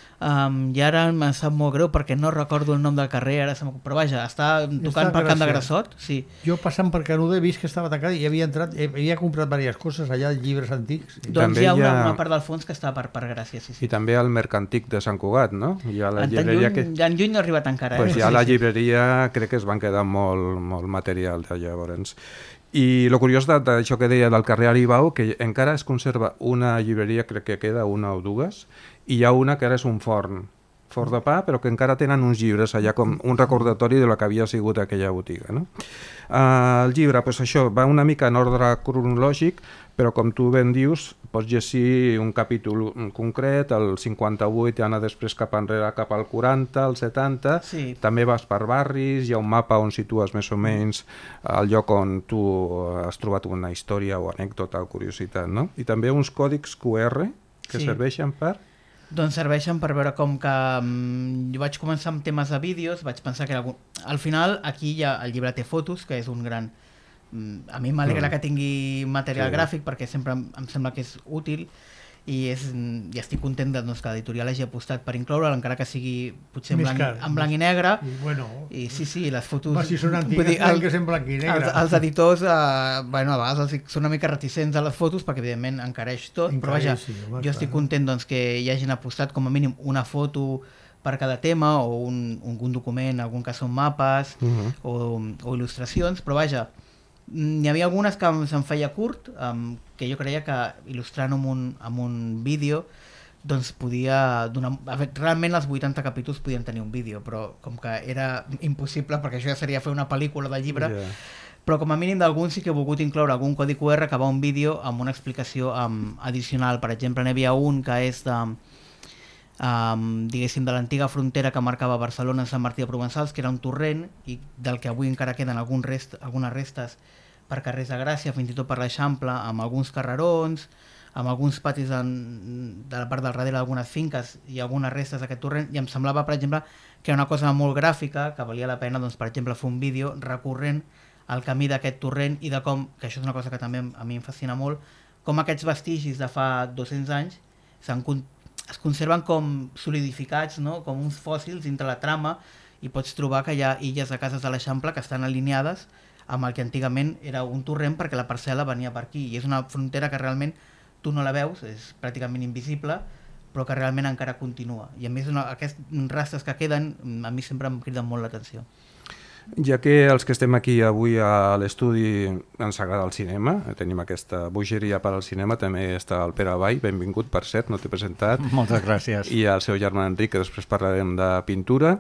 i ara em sap molt greu perquè no recordo el nom del carrer, però vaja, està tocant pel Camp de Grassot. Sí. Jo passant per Canuda he vist que estava tancat i havia comprat diverses coses allà, llibres antics. Doncs hi ha una part del fons que està per Gràcia. Sí. I també al Mercantic de Sant Cugat, no? En lluny no ha arribat encara. Pues ja la llibreria crec que es van quedar molt material de llavors. I el curiós d'això que deia del carrer Aribau, que encara es conserva una llibreria, crec que queda una o dues, i hi ha una que ara és un forn. forn de pa, però que encara tenen uns llibres allà com un recordatori de lo que havia sigut aquella botiga, no? El llibre, doncs això, va una mica en ordre cronològic, però com tu ben dius, pots llegir un capítol concret, el 58, i anar després cap enrere, cap al 40, al 70, Sí. també vas per barris, hi ha un mapa on situes més o menys el lloc on tu has trobat una història o anècdota o curiositat, no? I també uns còdics QR que Sí. serveixen per... Doncs serveixen per veure com que jo vaig començar amb temes de vídeos, vaig pensar que al final aquí ja el llibre té fotos, que és un gran... A mi m'alegra que tingui material gràfic perquè sempre em sembla que és útil i estic content doncs, que l'editorial hagi apostat per incloure'l, encara que sigui potser en blanc i negre. I, bueno, I sí, les fotos... si són antigues, tenen que ser en blanc i negre. Els editors, a vegades són una mica reticents a les fotos perquè evidentment encareix tot, però vaja, jo estic content doncs, que hi hagin apostat com a mínim una foto per cada tema o un document, algun cas són mapes o il·lustracions, però vaja, n'hi havia algunes que se'm feia curt, que jo creia que il·lustrant amb un vídeo doncs podia donar... Realment els 80 capítols podien tenir un vídeo, però com que era impossible, perquè això ja seria fer una pel·lícula del llibre, però com a mínim d'algun sí que he volgut incloure algun codi QR que va un vídeo amb una explicació addicional. Per exemple, n'hi havia un que és diguéssim de l'antiga frontera que marcava Barcelona Sant Martí de Provençals, que era un torrent i del que avui encara queden algunes restes per carrers de Gràcia, fins i tot per l'Eixample, amb alguns carrerons, amb alguns patis de la part del darrere d'algunes finques i algunes restes d'aquest torrent, i em semblava, per exemple, que era una cosa molt gràfica, que valia la pena, doncs, per exemple, fer un vídeo recorrent el camí d'aquest torrent i de com, que això és una cosa que també a mi em fascina molt, com aquests vestigis de fa 200 anys es conserven com solidificats, no? Com uns fòssils dintre la trama, i pots trobar que hi ha illes de cases de l'Eixample que estan alineades amb el que antigament era un torrent perquè la parcel·la venia per aquí, i és una frontera que realment tu no la veus, és pràcticament invisible, però que realment encara continua, i a més aquests rastres que queden a mi sempre em criden molt l'atenció. Ja que els que estem aquí avui a l'estudi ens agrada el cinema, tenim aquesta bogeria per al cinema, també està el Pere Vall, benvingut, per cert, no t'he presentat. Moltes gràcies. I el seu germà Enric, que després parlarem de pintura.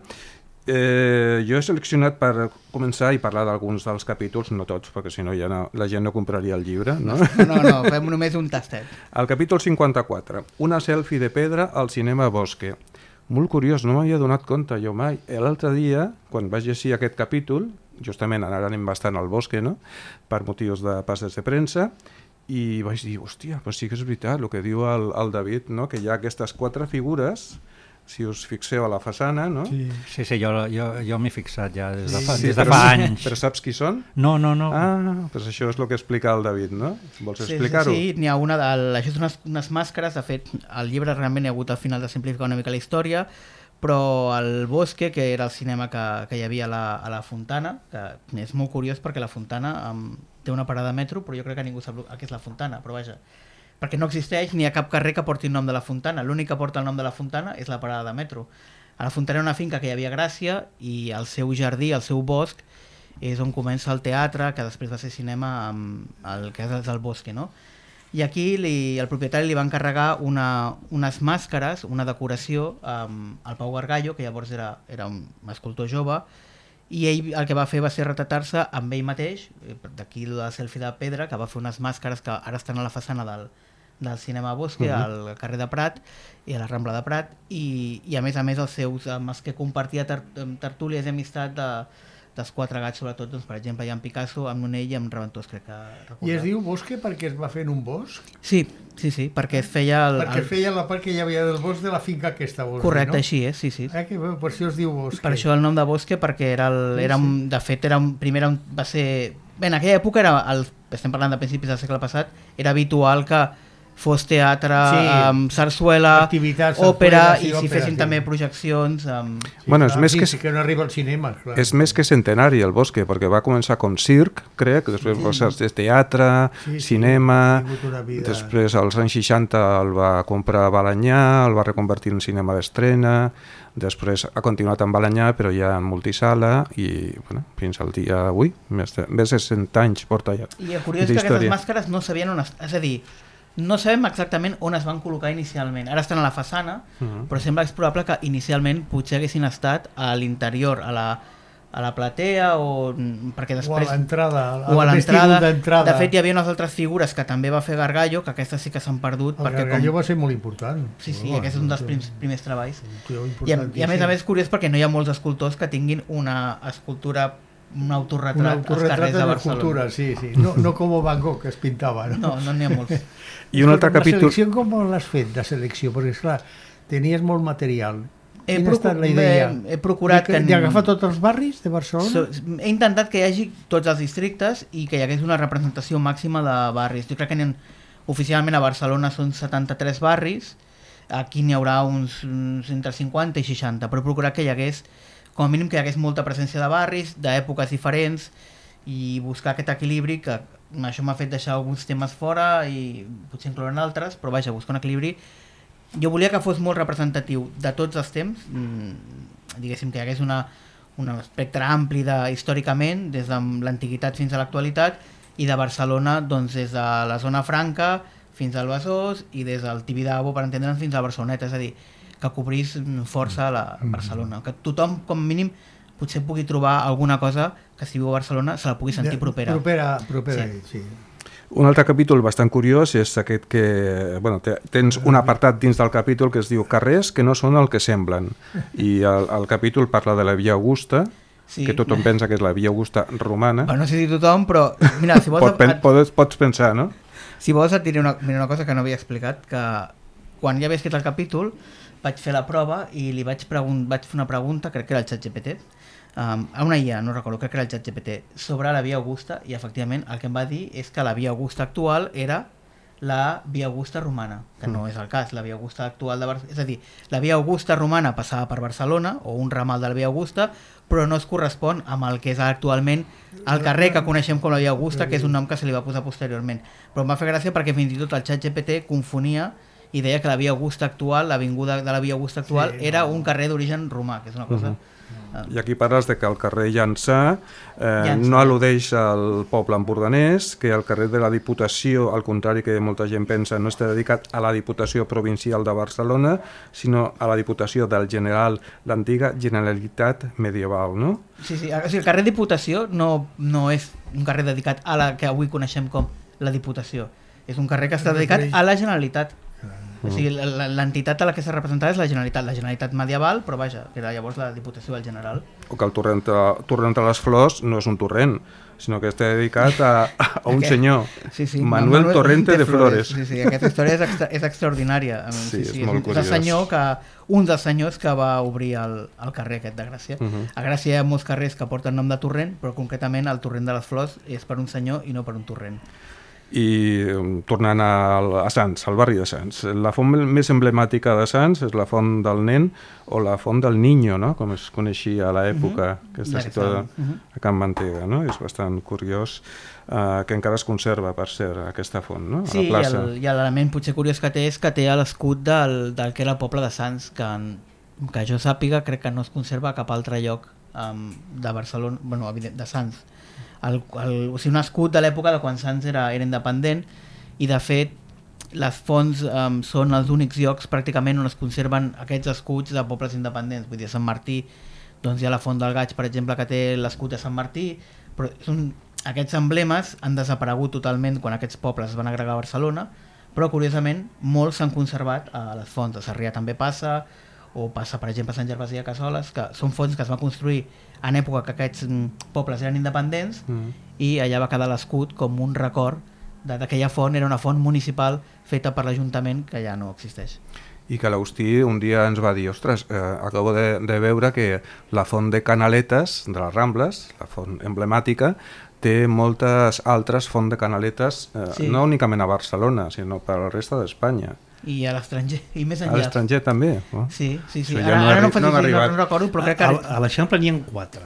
Jo he seleccionat per començar i parlar d'alguns dels capítols, no tots, perquè si no ja la gent no compraria el llibre, no? No, fem només un tastet. El capítol 54, una selfie de pedra al cinema Bosque. Molt curiós, no m'havia donat compte jo mai. L'altre dia, quan vaig llegir aquest capítol, justament ara anem bastant al Bosque, no?, per motius de passes de premsa, i vaig dir, hòstia, però sí que és veritat el que diu el David, no?, que hi ha aquestes 4 figures, si us fixeu a la façana, no? Sí, jo m'he fixat ja des de fa anys. Però saps qui són? No. Doncs això és el que explica el David, no? Vols explicar-ho? Sí, n'hi ha això són unes màscares, de fet, al llibre realment hi ha hagut al final de simplificar una mica la història, però el Bosque, que era el cinema que hi havia a la Fontana, que és molt curiós perquè la Fontana té una parada de metro, però jo crec que ningú sap què és la Fontana, però vaja, perquè no existeix ni a cap carrer que porti el nom de la Fontana. L'únic que porta el nom de la Fontana és la parada de metro. A la Fontana era una finca que hi havia a Gràcia i el seu jardí, el seu bosc, és on comença el teatre, que després va ser cinema amb el que és el Bosque, no? I aquí el propietari li va encarregar unes màscares, una decoració al Pau Gargallo, que llavors era un escultor jove, i ell el que va fer va ser retratar-se amb ell mateix, d'aquí la selfie de pedra, que va fer unes màscares que ara estan a la façana del cinema Bosque, al carrer de Prat i a la Rambla de Prat, i a més els seus, amb els que compartia tertúlies i amistat dels 4 gats, sobretot, doncs, per exemple, hi ha en Picasso, amb Nonell i amb Reventós, crec que recordar. I es diu Bosque perquè es va fer en un bosc? Sí, perquè es feia... Perquè feia la part que hi havia del bosc de la finca aquesta, vols dir, no? Correcte, així és, sí. Que bé, per això es diu Bosque. Per això el nom de Bosque, perquè de fet, va ser... Bé, en aquella època, estem parlant de principis del segle passat, era habitual que fos teatre, sarsuela, òpera, i si fessin també projeccions... Bueno, és més que no arriba al cinema, clar. És més que centenari el Bosque, perquè va començar com circ, crec, després va ser teatre, cinema, després als anys 60 el va comprar Balanyà, el va reconvertir en cinema d'estrena, després ha continuat amb Balanyà, però ja en multisala, i fins al dia d'avui, més de 100 anys porta ja. I el curiós és que aquestes màscares no sabien on... És a dir, No sabem exactament on es van col·locar inicialment. Ara estan a la façana, però sembla que és probable que inicialment potser haguessin estat a l'interior, a la platea o perquè després... O a l'entrada, o a l'entrada. d'entrada. De fet, hi havia unes altres figures que també va fer Gargallo, que aquestes sí que s'han perdut. El Gargallo va ser molt important. Sí, aquest és un dels primers treballs. I a més curiós perquè no hi ha molts escultors que tinguin una escultura, un autorretrat als carrers de Barcelona. Sí. No com Van Gogh, que es pintava. No n'hi ha molts. I un altre capítol... La selecció, com l'has fet, de selecció? Perquè, esclar, tenies molt material. Quina ha estat la idea? He procurat d'agafar tots els barris de Barcelona? He intentat que hi hagi tots els districtes i que hi hagués una representació màxima de barris. Jo crec que oficialment a Barcelona són 73 barris, aquí n'hi haurà uns entre 50 i 60, però he procurat que hi hagués, com a mínim que hi hagués molta presència de barris, d'èpoques diferents, i buscar aquest equilibri, que això m'ha fet deixar alguns temes fora i potser incloure'n altres, però vaja, buscar un equilibri. Jo volia que fos molt representatiu de tots els temps, diguéssim que hi hagués un espectre ampli històricament, des de l'antiguitat fins a l'actualitat, i de Barcelona doncs, des de la zona franca fins al Besòs i des del Tibidabo, per entendre'ns, fins a Barceloneta, és a dir, que cobrís força la Barcelona, que tothom com a mínim potser pugui trobar alguna cosa que si viu a Barcelona se la pugui sentir propera. Sí. Un altre capítol bastant curiós és aquest que... Bueno, tens un apartat dins del capítol que es diu Carrers que no són el que semblen. I el capítol parla de la Via Augusta, que tothom pensa que és la Via Augusta romana. No sé si tothom, però... Mira, si vols... Pots pensar, no? Si vols et diré una cosa que no havia explicat, que quan ja havia escrit el capítol vaig fer la prova i li vaig fer una pregunta, crec que era el ChatGPT, a una IA, no recordo, crec que era el ChatGPT, sobre la Via Augusta, i efectivament el que em va dir és que la Via Augusta actual era la Via Augusta romana, que no és el cas. La Via Augusta actual de Barcelona, és a dir, la Via Augusta romana passava per Barcelona, o un ramal de la Via Augusta, però no es correspon amb el que és actualment el carrer que coneixem com la Via Augusta, que és un nom que se li va posar posteriorment. Però em va fer gràcia perquè fins i tot el ChatGPT confonia i deia que la Via Augusta actual, l'avinguda de la Via Augusta actual, era un carrer d'origen romà, que és una cosa... I aquí parles de que el carrer Llançà no al·ludeix al poble empordanès, que el carrer de la Diputació, al contrari que molta gent pensa, no està dedicat a la Diputació Provincial de Barcelona, sinó a la Diputació del General, l'antiga Generalitat Medieval, no? Sí, o sigui, el carrer Diputació no és un carrer dedicat a la que avui coneixem com la Diputació, és un carrer que està dedicat a la Generalitat. O sigui, l'entitat a la que s'ha representat és la Generalitat medieval, però vaja, que era llavors la Diputació del General. O que el torrent de les Flors no és un torrent, sinó que està dedicat a un senyor, Manuel Torrente de Flores. Sí, aquesta història és extraordinària. Sí, és molt curiós. Un dels senyors que va obrir el carrer aquest de Gràcia. A Gràcia hi ha molts carrers que porten nom de torrent, però concretament el torrent de les Flors és per un senyor i no per un torrent. I tornant a Sants, al barri de Sants, la font més emblemàtica de Sants és la font del Nen o la font del Niño, no? Com es coneixia a l'època, que està situada a Can Mantega, no? És bastant curiós que encara es conserva, per cert, aquesta font, no? A la plaça. I l'element potser curiós que té és que té l'escut del que era el poble de Sants, que jo sàpiga crec que no es conserva a cap altre lloc de Barcelona, bueno, de Sants. O sigui, un escut de l'època de quan Sants era independent, i de fet les fonts són els únics llocs pràcticament on es conserven aquests escuts de pobles independents. Vull dir, a Sant Martí doncs hi ha la font del Gaig, per exemple, que té l'escut de Sant Martí, però aquests emblemes han desaparegut totalment quan aquests pobles es van agregar a Barcelona, però curiosament molts s'han conservat a les fonts. A Sarrià també passa, o passa per exemple a Sant Gervasi de Cassoles, que són fonts que es van construir en època que aquests pobles eren independents, i allà va quedar l'escut com un record d'aquella font. Era una font municipal feta per l'Ajuntament que ja no existeix. I que l'Agustí un dia ens va dir, ostres, acabo de veure que la font de Canaletes, de les Rambles, la font emblemàtica, té moltes altres fonts de Canaletes, no únicament a Barcelona, sinó per la resta d'Espanya. I a l'estranger, i més enllà. A l'estranger també? Oh. Sí. Ara no recordo, però crec que... A l'Eixample n'hi ha 4.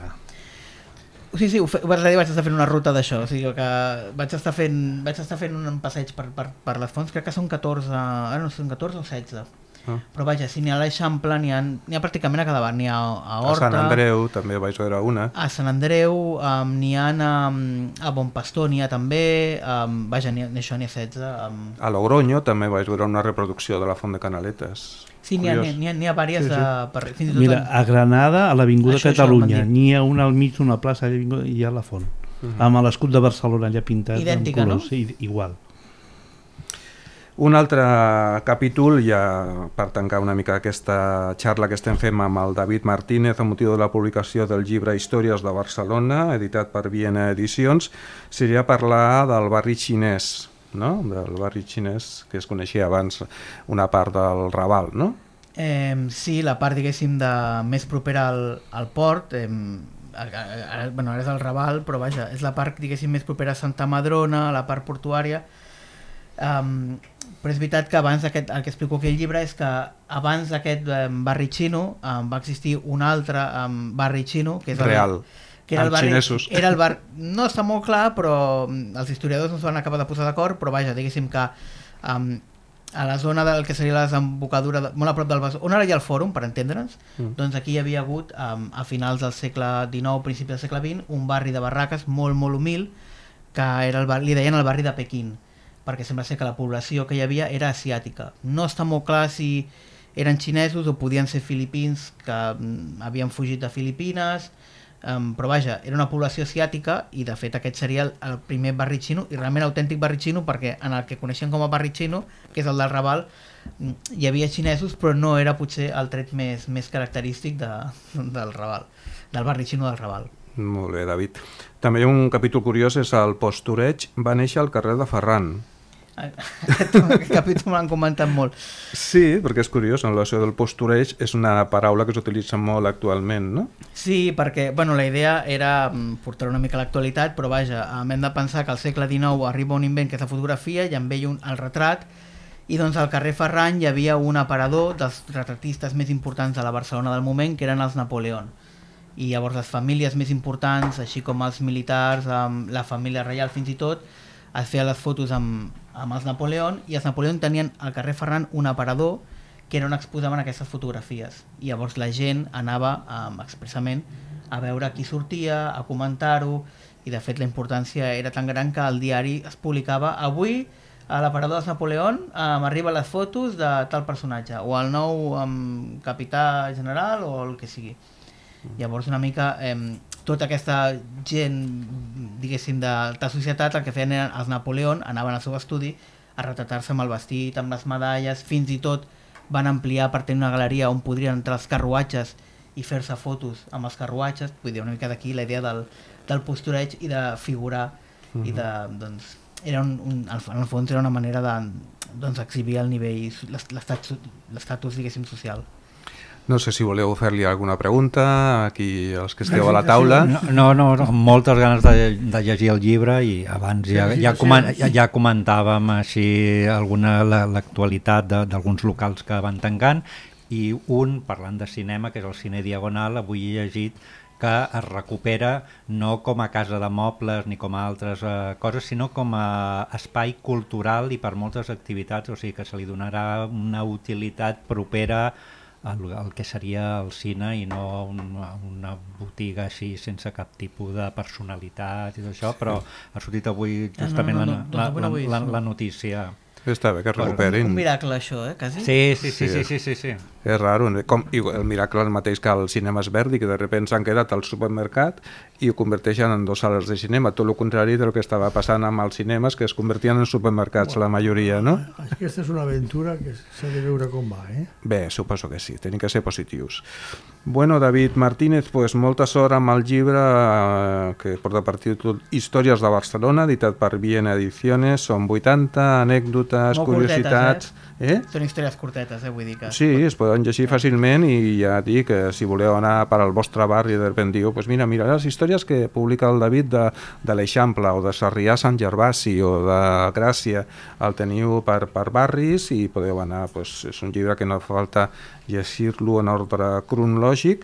Sí, vaig estar fent una ruta d'això, o sigui que vaig estar fent un passeig per les fonts, crec que són 14, ara no són 14 o 16. Però vaja, si n'hi ha a l'Eixample, n'hi ha pràcticament a cada bar, n'hi ha a Horta... A Sant Andreu també vaig veure una. A Sant Andreu, n'hi ha a Bon Pastor, n'hi ha també, vaja, n'hi ha 16. A Logroño també vaig veure una reproducció de la Font de Canaletes. Sí, n'hi ha diverses... Sí. Mira, a Granada, a l'Avinguda Catalunya, n'hi ha una al mig d'una plaça i hi ha la font, amb l'escut de Barcelona allà pintat. Idèntica, amb colors, no? Sí, igual. Un altre capítol, ja per tancar una mica aquesta xarra que estem fent amb el David Martínez amb motiu de la publicació del llibre Històries de Barcelona, editat per Viena Edicions, seria parlar del barri xinès, no? Del barri xinès que es coneixia abans una part del Raval, no? Sí, la part, diguéssim, més propera al port, ara és el Raval, però vaja, és la part, diguéssim, més propera a Santa Madrona, a la part portuària. Però és veritat que abans el que explico aquí al llibre és que abans d'aquest barri xino va existir un altre barri xino que és real, que era el barri, xinesos. No està molt clar, però els historiadors no s'han acabat de posar d'acord, però vaja, diguéssim que a la zona del que seria la desembocadura, molt a prop del Besòs, on ara hi ha el fòrum, per entendre'ns, doncs aquí hi havia hagut, a finals del segle XIX, principi del segle XX, un barri de barraques molt, molt humil, que era li deien el barri de Pequín, perquè sembla ser que la població que hi havia era asiàtica. No està molt clar si eren xinesos o podien ser filipins que havien fugit de Filipines, però vaja, era una població asiàtica i de fet aquest seria el primer barri xino i realment autèntic barri xino, perquè en el que coneixem com a barri xino, que és el del Raval, hi havia xinesos però no era potser el tret més característic del Raval, del barri xino del Raval. Molt bé, David. També un capítol curiós és el Postureig va néixer al carrer de Ferran. Aquest capítol me l'han comentat molt. Sí, perquè és curiós, la noció del postureig és una paraula que s'utilitza molt actualment, no? Sí, perquè la idea era portar una mica a l'actualitat, però vaja, hem de pensar que al segle XIX arriba un invent que és la fotografia i amb ell el retrat, i doncs al carrer Ferran hi havia un aparador dels retratistes més importants de la Barcelona del moment, que eren els Napoleón. I llavors les famílies més importants, així com els militars, la família reial fins i tot, es feien les fotos amb els Napoleón, i els Napoleón tenien al carrer Ferran un aparador que era on exposaven aquestes fotografies, i llavors la gent anava expressament a veure qui sortia, a comentar-ho, i de fet la importància era tan gran que al diari es publicava: avui a l'aparador dels Napoleón arriben les fotos de tal personatge, o el nou capità general o el que sigui. Llavors una mica tota aquesta gent, diguéssim, de societat, el que feien eren els Napoleón, anaven al seu estudi a retratar-se amb el vestit, amb les medalles, fins i tot van ampliar per tenir una galeria on podrien entrar els carruatges i fer-se fotos amb els carruatges. Vull dir, una mica d'aquí la idea del postureig i de figurar, i de, doncs, era en el fons era una manera d'exhibir el nivell, l'estatus, diguéssim, social. No sé si voleu fer-li alguna pregunta aquí als que esteu a la taula. No, moltes ganes de llegir el llibre, i abans ja comentàvem així l'actualitat d'alguns locals que van tancant, i parlant de cinema, que és el Cine Diagonal, avui he llegit que es recupera no com a casa de mobles ni com a altres coses, sinó com a espai cultural i per moltes activitats, o sigui que se li donarà una utilitat propera el que seria el cine i no una botiga així sense cap tipus de personalitat i tot això, però ha sortit avui justament la notícia. Està bé que es recuperin. Un miracle això, quasi? Sí. És raro, com el miracle el mateix que el Cinemes Verdi, que de sobte s'han quedat al supermercat i ho converteixen en 2 sales de cinema, tot el contrari del que estava passant amb els cinemes, que es convertien en supermercats la majoria, no? Aquesta és una aventura que s'ha de veure com va, Bé, suposo que sí, tenim que ser positius. Bueno, David Martínez, pues molta sort amb el llibre que porta per títol Històries de Barcelona, editat per Viena Ediciones. Són 80 anècdotes, curiositats... Són històries curtetes, vull dir que... Sí, es poden llegir fàcilment, i ja dic que si voleu anar per al vostre barri i de sobte diu, pues mira les històries que publica el David de l'Eixample o de Sarrià Sant Gervasi o de Gràcia, el teniu per barris i podeu anar, pues, és un llibre que no fa falta llegir-lo en ordre cronològic.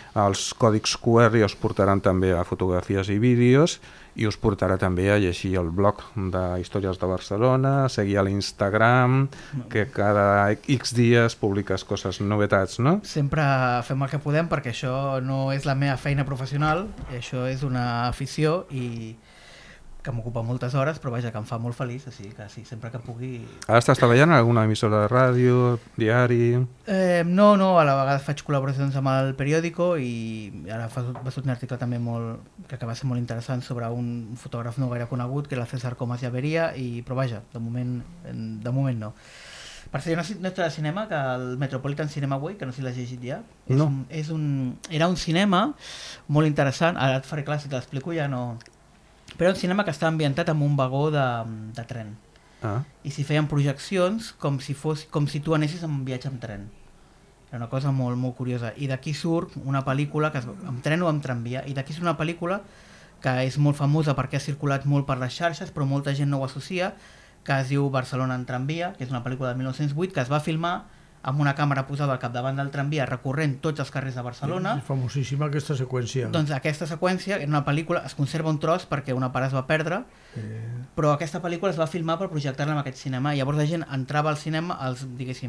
els còdics QR i us portaran també a fotografies i vídeos i us portarà també a llegir el blog de Històries de Barcelona, a seguir a l'Instagram, que cada X dies publiques coses, novetats, no? Sempre fem el que podem perquè això no és la meva feina professional, això és una afició i que m'ocupa moltes hores, però vaja, que em fa molt feliç, així que sí, sempre que pugui... Ara estàs treballant en alguna emissora de ràdio, diari... No, a la vegada faig col·laboracions amb el periòdico i ara va sortir un article també molt, que va ser molt interessant sobre un fotògraf no gaire conegut, que era el César Comas Llaveria, però vaja, de moment no. Per ser una nota de cinema, que el Metropolitan Cinema Way, que no sé si l'has llegit ja, era un cinema molt interessant, ara et faré clar, si te l'explico ja no... Però era un cinema que estava ambientat en un vagó de tren. I s'hi feien projeccions com si tu anessis en un viatge amb tren. Era una cosa molt, molt curiosa. I d'aquí surt una pel·lícula, amb tren o amb tramvia, i d'aquí surt una pel·lícula que és molt famosa perquè ha circulat molt per les xarxes, però molta gent no ho associa, que es diu Barcelona en tramvia, que és una pel·lícula de 1908, que es va filmar amb una càmera posada al capdavant del tramvia recorrent tots els carrers de Barcelona. És famosíssima aquesta seqüència. Doncs aquesta seqüència era una pel·lícula, es conserva un tros perquè una part es va perdre, però aquesta pel·lícula es va filmar per projectar-la en aquest cinema. I llavors la gent entrava al cinema, els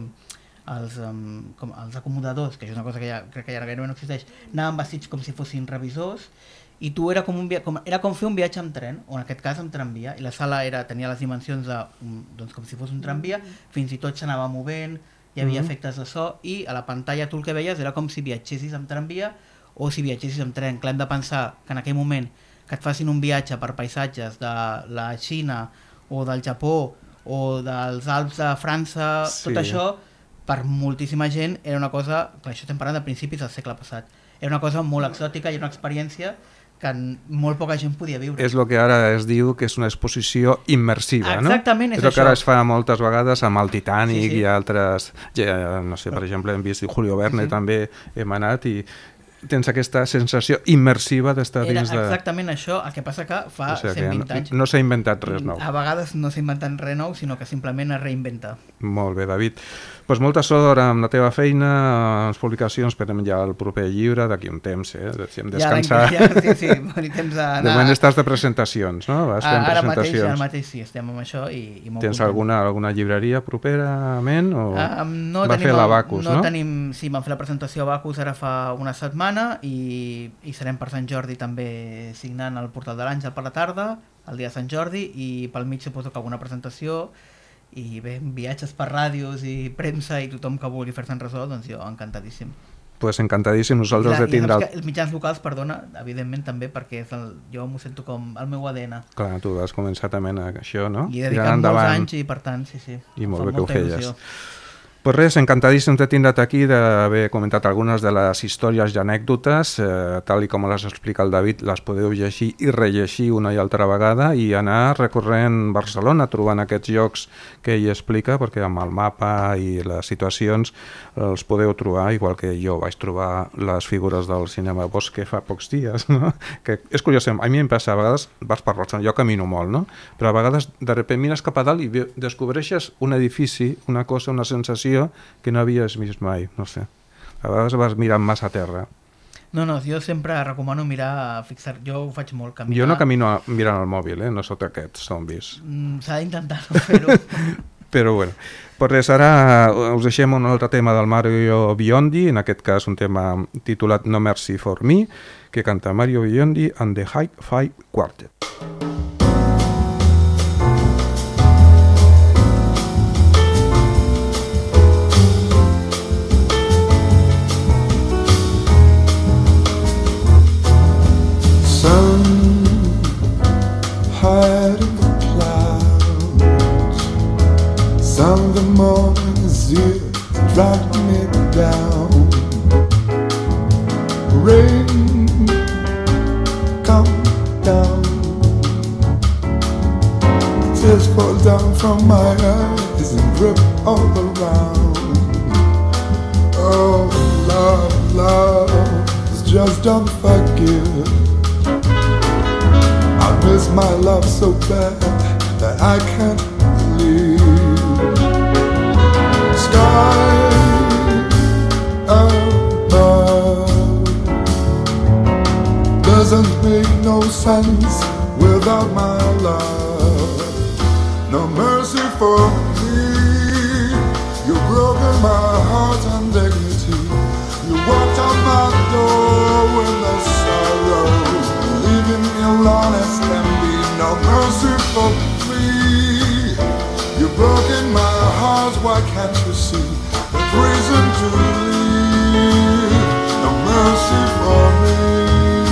acomodadors, que és una cosa que crec que ja gairebé no existeix, anaven vestits com si fossin revisors, i tu era com fer un viatge amb tren, o en aquest cas amb tramvia, i la sala tenia les dimensions com si fos un tramvia, fins i tot s'anava movent, hi havia efectes de so i a la pantalla tu el que veies era com si viatgessis amb tramvia o si viatgessis amb tren. Clar, hem de pensar que en aquell moment que et facin un viatge per paisatges de la Xina o del Japó o dels Alps de França, tot això per moltíssima gent era una cosa, clar, això estem parlant de principis del segle passat, era una cosa molt exòtica i una experiència que molt poca gent podia viure. És el que ara es diu que és una exposició immersiva, no? Exactament, és el que ara es fa moltes vegades amb el Titanic i altres, no sé, per exemple, hem vist Julio Verne, també hem anat i tens aquesta sensació immersiva d'estar dins de... Exactament això, el que passa que fa 120 anys... No s'ha inventat res nou. A vegades no s'ha inventat res nou, sinó que simplement es reinventa. Molt bé, David. Pues molta sort amb la teva feina, les publicacions, esperem ja el proper llibre, d'aquí un temps, deixem descansar. Sí, temps d'anar... De moment estàs de presentacions, no? Vas fent presentacions. Ara mateix sí, estem amb això i molt Tens content. alguna llibreria properament? O va fer l'Abacus, no? Sí, vam fer la presentació a Abacus ara fa una setmana i serem per Sant Jordi també signant el Portal de l'Àngel per la tarda, el dia de Sant Jordi, i pel mig suposo que alguna presentació i bé, viatges per ràdios i premsa i tothom que vulgui fer-se'n ressò, doncs jo encantadíssim. Pues encantadíssim, nosaltres de tindre... Els mitjans locals, perdona, evidentment també, perquè jo m'ho sento com el meu ADN. Clar, tu has començat també en això, no? I he dedicat molts anys i per tant, sí. I molt bé que ho feies. Pues res, encantadíssim de tindre't aquí, d'haver comentat algunes de les històries i anècdotes, tal i com les explica el David, les podeu llegir i rellegir una i altra vegada i anar recorrent Barcelona, trobant aquests llocs que ell explica, perquè amb el mapa i les situacions els podeu trobar, igual que jo vaig trobar les figures del cinema Bosque fa pocs dies, no? Que és curiós, a mi em passa, a vegades vas per Barcelona, jo camino molt, no? Però a vegades de sobte mires cap a dalt i descobreixes un edifici, una cosa, una sensació que no havies vist mai, no sé. A vegades vas mirant massa a terra. No, jo sempre recomano fixar, jo ho faig molt, caminar. Jo no camino mirant el mòbil, no sota aquests zombis. S'ha d'intentar no fer-ho. Però bueno, per res, ara us deixem un altre tema del Mario Biondi, en aquest cas un tema titulat No Mercy for Me, que canta Mario Biondi and the Hi-Fi Quartet. Hiding the clouds, Sunday morning is here, dragging me down. Rain, come down. Tears fall down from my eyes and drip all around. Oh, love is just don't forgive. I miss my love so bad that I can't leave. Sky above, doesn't make no sense without my love. No mercy for me. You've broken my heart and dignity. You walked out my door with no sorrow, leaving me alone as can be. No mercy for me. You've broken my heart, why can't you see? There's reason to leave. No mercy for me.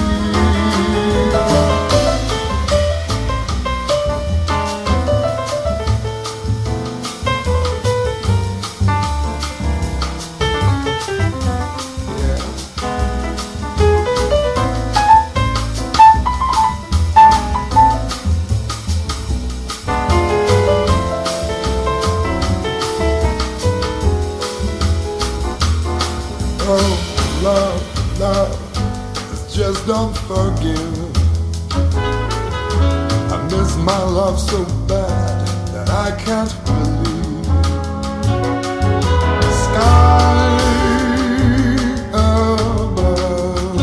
Don't forgive. I miss my love so bad that I can't believe. The sky above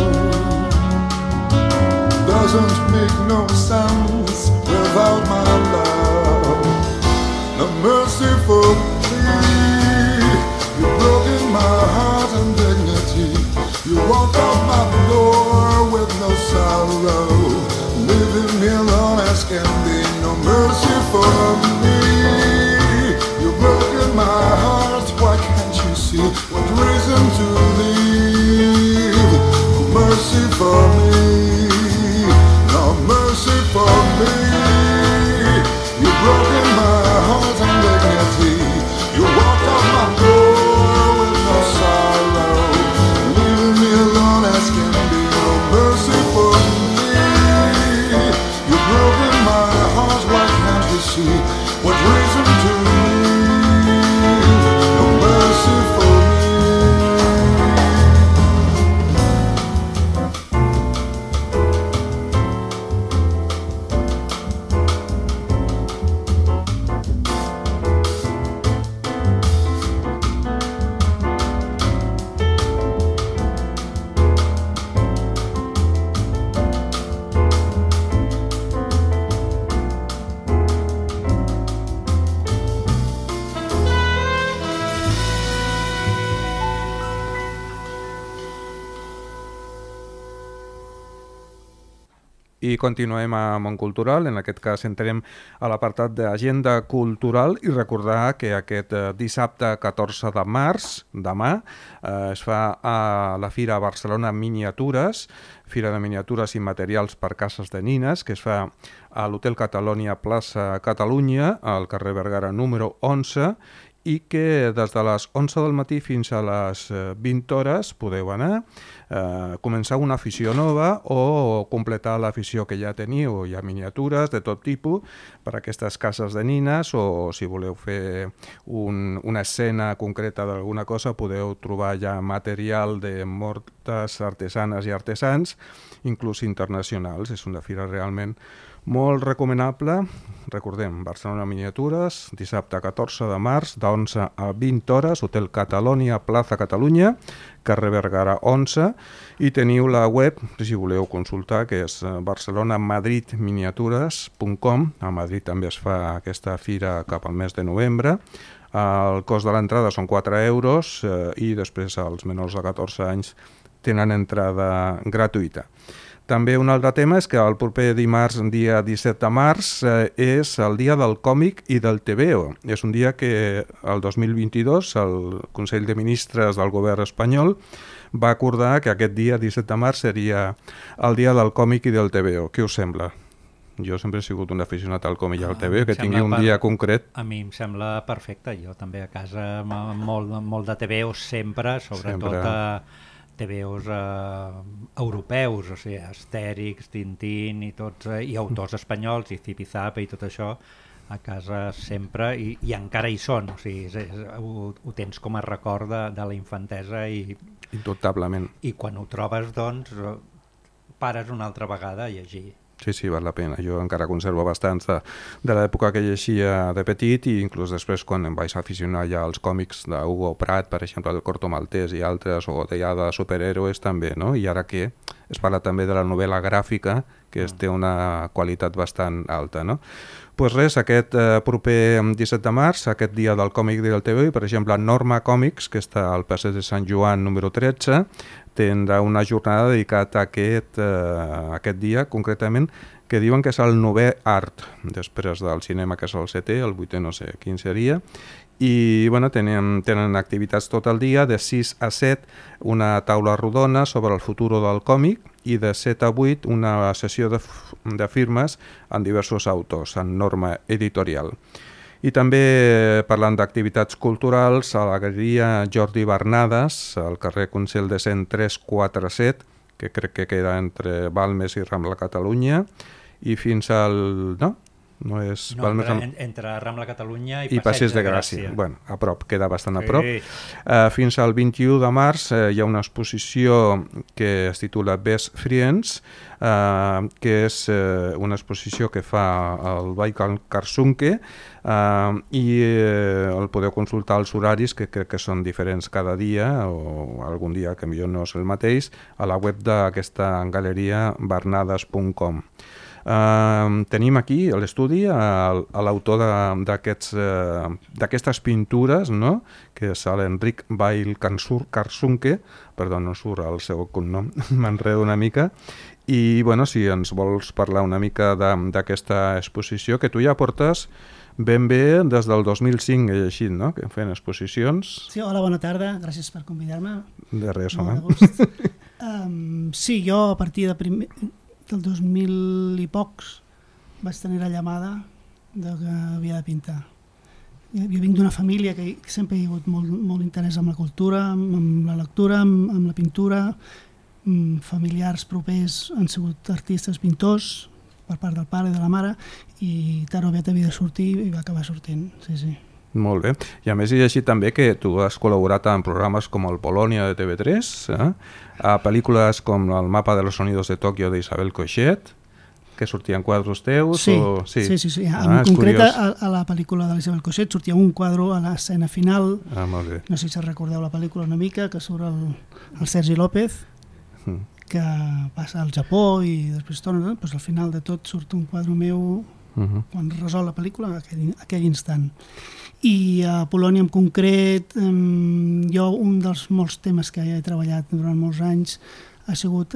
doesn't make no sense without my love. No mercy for me. You've broken my heart and dignity. You walked out my door with no sorrow, leaving me alone as can be. No mercy for me. You've broken my heart, why can't you see? What reason to leave? No mercy for me. No mercy for me. You've broken my heart and dignity. You walked out my door with no sorrow, leaving me alone as can be. No mercy for me. You've broken my heart, why can't you see? What reason to leave? No mercy for me. I continuem a Món Cultural, en aquest cas entrem a l'apartat d'agenda cultural i recordar que aquest dissabte 14 de març, demà, es fa a la Fira Barcelona Miniatures, Fira de Miniatures i Materials per Cases de Nines, que es fa a l'Hotel Catalonia Plaça Catalunya, al carrer Vergara número 11, i que des de les 11 del matí fins a les 20 hores podeu anar, començar una afició nova o completar l'afició que ja teniu. Hi ha miniatures de tot tipus per a aquestes cases de nines, o si voleu fer una escena concreta d'alguna cosa podeu trobar ja material de moltes artesanes i artesans, inclús internacionals. És una fira realment molt recomanable. Recordem, Barcelona Miniatures, dissabte 14 de març, d'11 a 20 hores, Hotel Catalonia, Plaça Catalunya, carrer Vergara 11, i teniu la web, si voleu consultar, que és barcelonamadridminiatures.com. A Madrid també es fa aquesta fira cap al mes de novembre. El cost de l'entrada són 4 euros i després els menors de 14 anys tenen entrada gratuïta. També un altre tema és que el proper dimarts, dia 17 de març, és el dia del còmic i del TVO. És un dia que el 2022 el Consell de Ministres del Govern espanyol va acordar que aquest dia 17 de març seria el dia del còmic i del TVO. Què us sembla? Jo sempre he sigut un aficionat al còmic i al TVO, que tingui un dia concret. A mi em sembla perfecte. Jo també a casa molt de TVO sempre, sobretot TVOs europeus, o sigui, Astèrix, Tintín i tots, i autors espanyols, i Zipizape i tot això, a casa sempre, i encara hi són, o sigui, ho tens com a record de la infantesa i indubtablement. I quan ho trobes, doncs, pares una altra vegada a llegir. Sí, val la pena. Jo encara conservo bastants de l'època que llegia de petit, i inclús després quan em vaig aficionar ja als còmics d'Hugo Pratt, per exemple, del Corto Maltès i altres, o de superhéroes també, no? I ara que es parla també de la novel·la gràfica, que té una qualitat bastant alta, no? Pues res, aquest proper 17 de març, aquest dia del còmic del TV, per exemple, Norma Còmics, que està al passeig de Sant Joan número 13, tindrà una jornada dedicada a aquest dia, concretament, que diuen que és el 9è art, després del cinema, que és el 7è, el 8è no sé quin seria, i bueno, tenen activitats tot el dia, de 6 a 7 una taula rodona sobre el futur del còmic i de 7 a 8 una sessió de firmes amb diversos autors, en Norma Editorial. I també parlant d'activitats culturals, a la galeria Jordi Bernades, al carrer Consell de Cent 347, que crec que queda entre Balmes i Rambla Catalunya, i fins al... No és Balmes, entre Rambla Catalunya i Passeig de Gràcia. Bueno, a prop, queda bastant a prop. Fins al 21 de març hi ha una exposició que es titula Best Friends, que és una exposició que fa el Vall Carsunque, i el podeu consultar els horaris, que crec que són diferents cada dia, o algun dia que millor no és el mateix, a la web d'aquesta galeria bernades.com. Tenim aquí a l'estudi l'autor d'aquestes pintures, no? Que és l'Enric Vall Carsunque, perdó, no surt el seu cognom, m'enredo una mica, i bueno, si ens vols parlar una mica d'aquesta exposició, que tu ja portes ben bé des del 2005, he llegit, no? Que fent exposicions. Sí, hola, bona tarda, gràcies per convidar-me. De res, home. Molt de gust. Sí, jo a partir del 2000 i pocs vaig tenir la llamada que havia de pintar. Jo vinc d'una família que sempre hi ha hagut molt interès en la cultura, en la lectura, en la pintura, familiars propers han sigut artistes, pintors, per part del pare i de la mare, i tard o aviat havia de sortir i va acabar sortint, sí. Molt bé. I a més he llegit també que tu has col·laborat en programes com el Polònia de TV3, a pel·lícules com El mapa de los sonidos de Tòquio d'Isabel Coixet, que sortien quadros teus? Sí. En concret a la pel·lícula de l'Isabel Coixet sortia un quadre a l'escena final, molt bé. No sé si recordeu la pel·lícula una mica, que surt el Sergi López, que passa al Japó i després torna, doncs al final de tot surt un quadre meu quan resol la pel·lícula aquell instant. I a Polònia en concret, jo un dels molts temes que he treballat durant molts anys ha sigut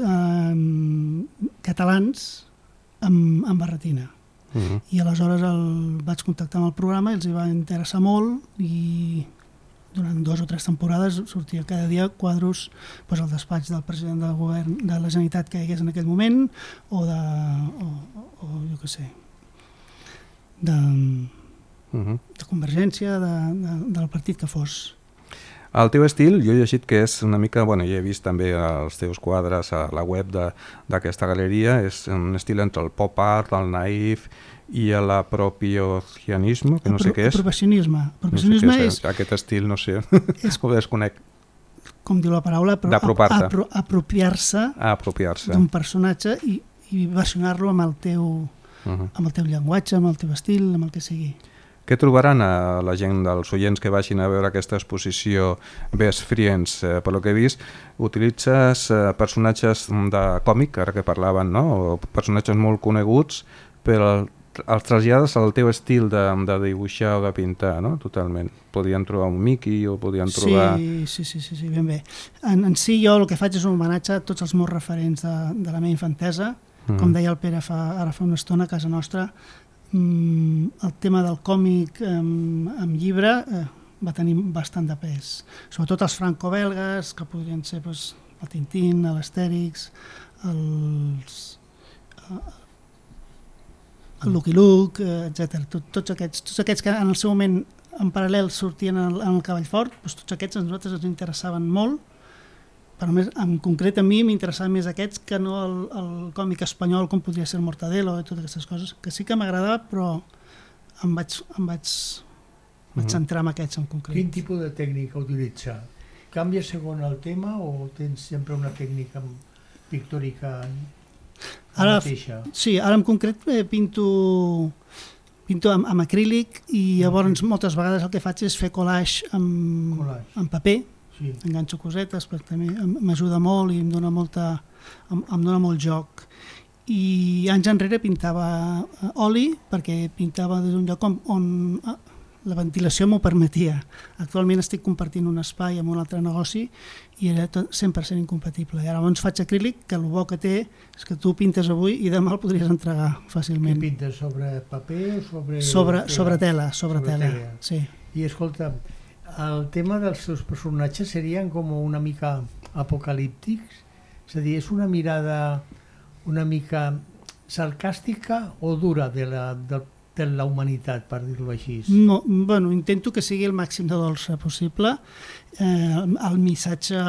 catalans amb barretina. I aleshores vaig contactar amb el programa, els hi va interessar molt i durant 2 o 3 temporades sortia cada dia quadros al despatx del president del govern de la Generalitat que hi hagués en aquell moment o jo què sé, de Convergència, del partit que fos. El teu estil, jo he llegit que és una mica, bueno, ja he vist també els teus quadres a la web d'aquesta galeria, és un estil entre el pop art, el naïf i l'apropiacionisme, que no sé què és. Apropiacionisme. Apropiacionisme és... Aquest estil, no sé, ho desconec. Com diu la paraula, però apropiar-se d'un personatge i versionar-lo amb el teu llenguatge, amb el teu estil, amb el que sigui. Què trobaran a la gent dels oients que vagin a veure aquesta exposició Best Friends? Per lo que he vist, utilitzes personatges de còmic, ara que parlaven, no? O personatges molt coneguts, però els trasllades al teu estil de dibuixar o de pintar, no? Totalment. Podien trobar un Mickey o podien trobar... Sí, ben bé. En si jo el que faig és un homenatge a tots els meus referents de la meva infantesa. Com deia el Pere ara fa una estona a casa nostra, el tema del còmic amb llibre va tenir bastant de pes, sobretot els franco-belgues, que podrien ser el Tintín, l'Astèrix, el Lucky Luke, etc. Tots aquests que en el seu moment en paral·lel sortien en el Cavall Fort, tots aquests a nosaltres ens interessaven molt, però en concret a mi m'interessaven més aquests que no el còmic espanyol com podria ser el Mortadelo i totes aquestes coses, que sí que m'agradava, però em vaig centrar en aquests en concret. Quin tipus de tècnica utilitza? Canvia segons el tema o tens sempre una tècnica pictòrica mateixa? Sí, ara en concret pinto amb acrílic i llavors moltes vegades el que faig és fer collage amb paper. Enganxo cosetes, perquè també m'ajuda molt i em dona molta em dona molt joc. I anys enrere pintava oli, perquè pintava des d'un lloc on la ventilació m'ho permetia. Actualment estic compartint un espai amb un altre negoci i era 100% incompatible. I ara llavors faig acrílic, que el bo que té és que tu pintes avui i demà el podries entregar fàcilment. Què pintes, sobre paper o sobre... Sobre tela, sí. I escolta, el tema dels seus personatges serien com una mica apocalíptics? És a dir, és una mirada una mica sarcàstica o dura de la humanitat, per dir-ho així? No, bueno, intento que sigui el màxim de dolça possible. El missatge...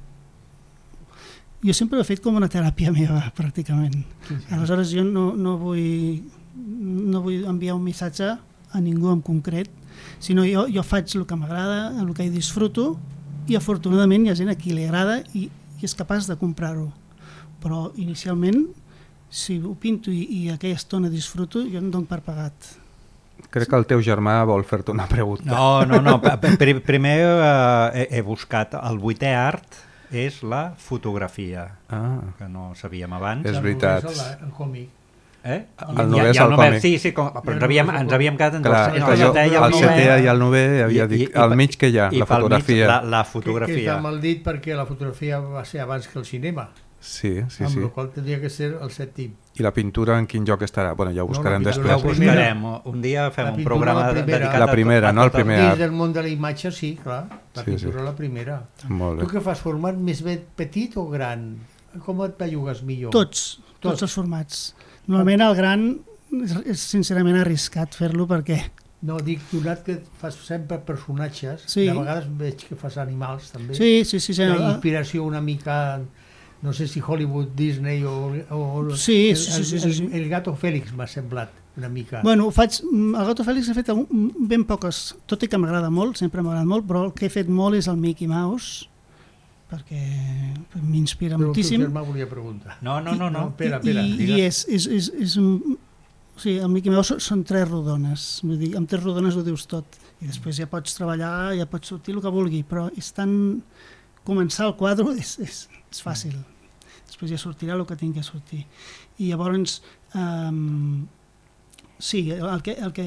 Jo sempre ho he fet com una teràpia meva, pràcticament. Sí. Aleshores, jo no vull enviar un missatge a ningú en concret, sinó jo faig el que m'agrada, el que hi disfruto, i afortunadament hi ha gent a qui li agrada i és capaç de comprar-ho. Però inicialment, si ho pinto i aquella estona disfruto, jo em dono per pagat. Crec que el teu germà vol fer-te una pregunta. No. Primer he buscat el 8è art, és la fotografia, que no sabíem abans. És veritat. El còmic. El 9è és el còmic. Sí, però ens havíem quedat entre el 7è i el 9è, havia dit al mig que hi ha, la fotografia. La fotografia. Que està mal dit perquè la fotografia va ser abans que el cinema. Sí. Amb la qual tindria que ser el 7è. I la pintura en quin lloc estarà? Bueno, ja ho buscarem després. Ja ho buscarem. Un dia fem un programa dedicat a... La primera, no el primer art. Dins del món de la imatge, sí, clar. La pintura la primera. Molt bé. Tu què fas, format més petit o gran? Com et bellugues millor? Tots els formats. Normalment el gran és sincerament arriscat fer-lo perquè... No, dic, donat que fas sempre personatges, sí. De vegades veig que fas animals també. Sí. La inspiració una mica... No sé si Hollywood, Disney o sí. El Gato Fèlix m'ha semblat una mica. Bueno, el Gato Fèlix he fet ben poques, tot i que m'agrada molt, sempre m'ha agradat molt, però el que he fet molt és el Mickey Mouse, perquè m'inspira moltíssim. Però el teu germà volia preguntar. No. Espera. I és o sigui, el Mickey Mouse són 3 rodones, vull dir, amb 3 rodones ho dius tot, i després ja pots treballar, ja pots sortir el que vulgui, però és tan... Començar el quadre és fàcil, després ja sortirà el que tingui que sortir. I llavors, sí, el que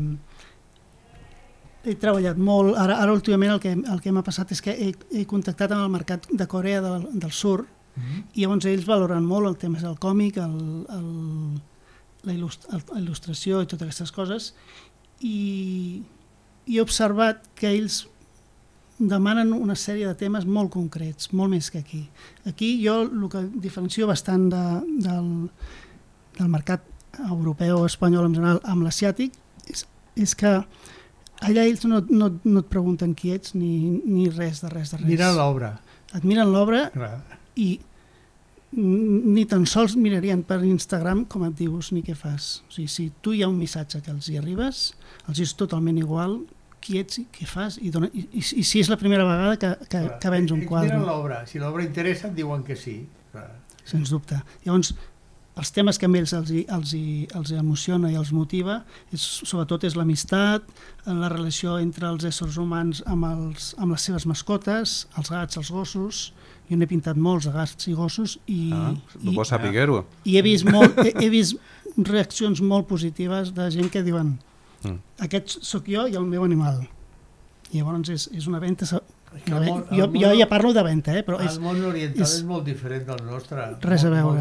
he treballat molt, ara últimament el que m'ha passat és que he contactat amb el mercat de Corea del Sur, i llavors ells valoren molt el tema del còmic, la il·lustració i totes aquestes coses, i he observat que ells demanen una sèrie de temes molt concrets, molt més que aquí. Aquí jo el que diferencio bastant del mercat europeu o espanyol en general amb l'asiàtic és que allà ells no et pregunten qui ets ni res de res. Miren l'obra. Et miren l'obra i ni tan sols mirarien per Instagram com et dius ni què fas. O sigui, si tu hi ha un missatge que els hi arribes, els és totalment igual qui ets i què fas i si és la primera vegada que vens un quadre. Miren l'obra, si l'obra interessa et diuen que sí. Sens dubte. Llavors, els temes que a ells els emociona i els motiva sobretot és l'amistat, la relació entre els éssers humans amb les seves mascotes, els gats, els gossos. Jo n'he pintat molts de gats i gossos i he vist reaccions molt positives de gent que diuen aquest sóc jo i el meu animal. I llavors és una venda... Jo ja parlo de venda, però... El món oriental és molt diferent del nostre. Res a veure.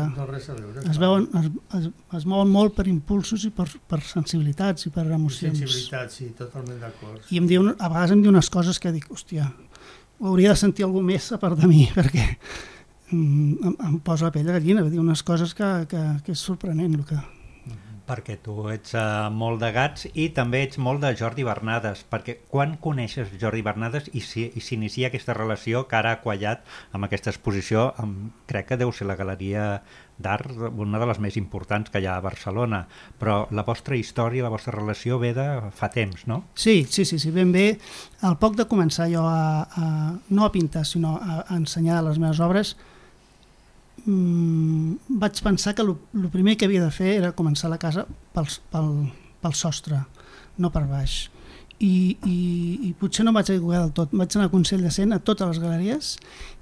Es mouen molt per impulsos i per sensibilitats i per emocions. Sensibilitats, sí, totalment d'acord. I a vegades em diu unes coses que dic, hòstia, ho hauria de sentir algú més a part de mi, perquè em posa la pell de gallina, dir unes coses que és sorprenent el que... Perquè tu ets molt de gats i també ets molt de Jordi Bernades, perquè quan coneixes Jordi Bernades i s'inicia aquesta relació que ara ha quallat amb aquesta exposició, crec que deu ser la galeria d'art una de les més importants que hi ha a Barcelona, però la vostra història, la vostra relació ve de fa temps, no? Sí, ben bé. Al poc de començar jo no a pintar, sinó a ensenyar les meves obres, vaig pensar que el primer que havia de fer era començar la casa pel sostre, no per baix. I potser no vaig equivocar del tot. Vaig anar a Consell de Cent a totes les galeries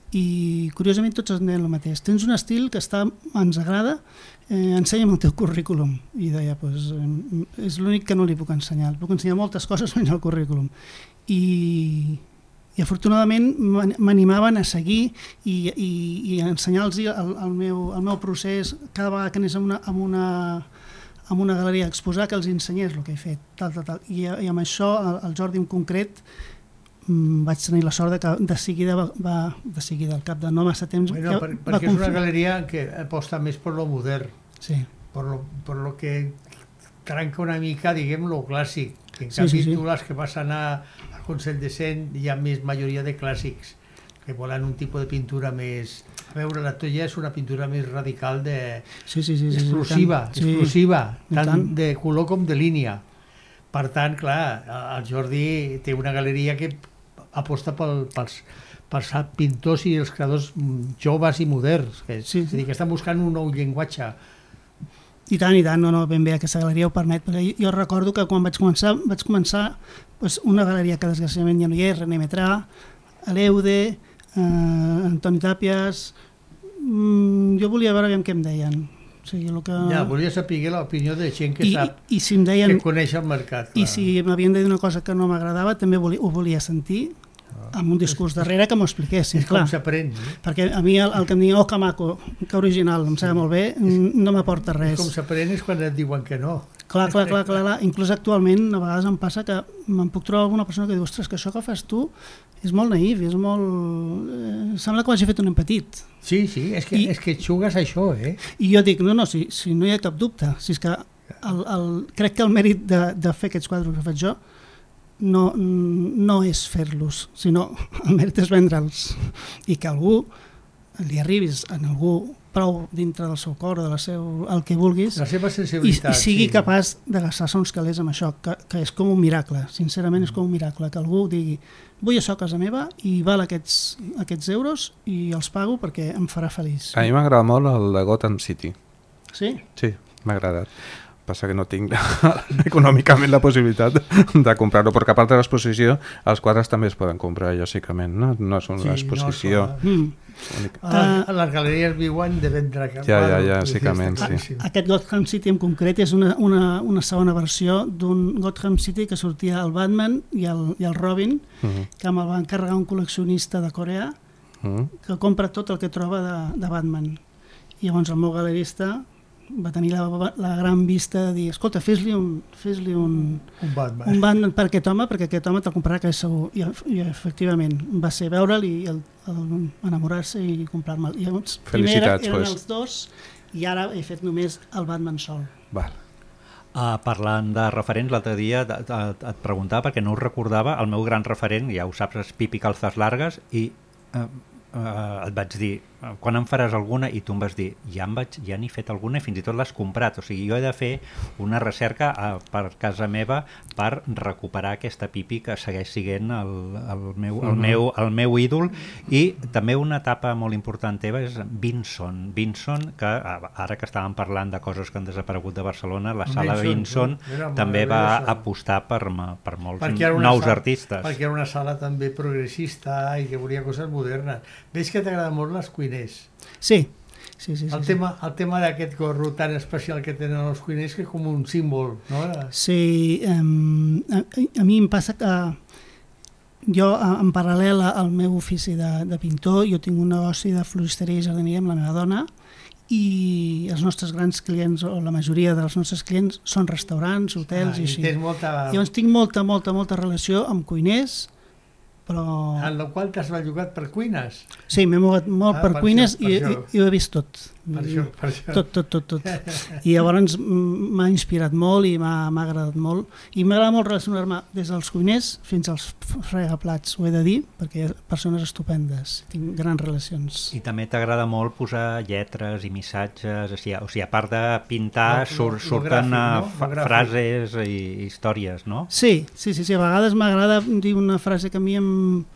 i curiosament tots ens deien el mateix. Tens un estil que ens agrada, ensenya'm el teu currículum. I deia, pues, és l'únic que no li puc ensenyar. Li puc ensenyar moltes coses menys el currículum. I afortunadament m'animaven a seguir i a ensenyar-los el meu procés cada vegada que anés a una galeria a exposar, que els ensenyés el que he fet. Tal. I amb això, el Jordi en concret, vaig tenir la sort que de seguida, al cap de no massa temps... Bueno, perquè és una galeria que aposta més per lo modern, sí. per lo que trenca una mica, diguem, lo clàssic. En canvi, tu les que vas anar al Consell de Cent hi ha més majoria de clàssics, que volen un tipus de pintura més... A veure, la toia és una pintura més radical explosiva, tant de color com de línia. Per tant, clar, el Jordi té una galeria que aposta pels pintors i els creadors joves i moderns, és a dir, que estan buscant un nou llenguatge. I tant, no, ben bé, aquesta galeria ho permet, perquè jo recordo que quan vaig començar una galeria que desgraciadament ja no hi és, René Metrà, Aleude, Antoni Tàpies, jo volia veure què em deien. Volia saber l'opinió de gent que sap, que coneix el mercat. I si m'havien de dir una cosa que no m'agradava, també ho volia sentir, amb un discurs darrere que m'ho expliquessin. És com s'aprèn. Perquè a mi el que em digui, que maco, que original, em sembla molt bé, no m'aporta res. Com s'aprèn és quan et diuen que no. Clar. Inclús actualment a vegades em passa que me'n puc trobar alguna persona que diu, ostres, que això que fas tu és molt naïf, és molt... Sembla que ho hagi fet un nen petit. Sí, és que xugues això, I jo dic, no, si no hi ha cap dubte, si és que crec que el mèrit de fer aquests quadres que faig jo no és fer-los, sinó el mèrit és vendre'ls i que algú li arribis a algú prou dintre del seu cor o el que vulguis, la seva sensibilitat, i sigui capaç de gastar-se uns calés amb això, que és com un miracle, sincerament és com un miracle, que algú digui, vull això a casa meva i val aquests euros i els pago perquè em farà feliç. A mi m'agrada molt el de Gotham City. Sí? Sí, m'ha agradat. Passa que no tinc econòmicament la possibilitat de comprar-lo, perquè a part de l'exposició els quadres també es poden comprar lògicament, no és una exposició única. A les galeries viuen de vendre quadres. Ja, bàsicament, sí. Aquest Gotham City en concret és una segona versió d'un Gotham City que sortia el Batman i el Robin, que me'l va encarregar un col·leccionista de Corea que compra tot el que troba de Batman. I llavors el meu galerista va tenir la gran vista de dir, escolta, fes-li un Batman per aquest home te'l comprarà, que és segur. I efectivament va ser veure'l i enamorar-se i comprar-me'l. Primer eren els dos i ara he fet només el Batman sol. Parlant de referents, l'altre dia et preguntava, perquè no ho recordava, el meu gran referent, ja ho saps, és Pipi Calzas Largas, i et vaig dir, quan en faràs alguna? I tu em vas dir, ja n'he fet alguna i fins i tot l'has comprat. O sigui, jo he de fer una recerca per casa meva per recuperar aquesta Pipi que segueix sent el meu ídol. I també una etapa molt important teva és Vinson, que ara que estàvem parlant de coses que han desaparegut de Barcelona, la sala Vinson també va apostar per molts nous artistes. Perquè era una sala també progressista i que volia coses modernes. Veig que t'agrada molt les cuiners. Sí. El tema d'aquest gorro tan especial que tenen els cuiners, que és com un símbol, no? Sí, a mi em passa que jo, en paral·lel al meu ofici de pintor, jo tinc un negoci de floristeria i jardineria amb la meva dona, i els nostres grans clients, o la majoria dels nostres clients, són restaurants, hotels i així. Llavors tinc molta relació amb cuiners, però... En la qual t'has bellugat per cuines? Sí, m'he mogut molt per cuines i ho he vist tot. Per això. Tot. I llavors m'ha inspirat molt i m'ha agradat molt. I m'agrada molt relacionar-me des dels cuiners fins als fregaplats, ho he de dir, perquè hi ha persones estupendes. Tinc grans relacions. I també t'agrada molt posar lletres i missatges, o sigui, a part de pintar, surten frases i històries, no? Sí. A vegades m'agrada dir una frase que a mi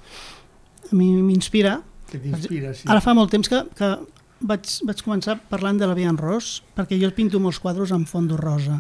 m'inspira. Que t'inspira, sí. Ara fa molt temps que vaig començar parlant de la Vian Ros, perquè jo pinto molts quadres en fondo rosa.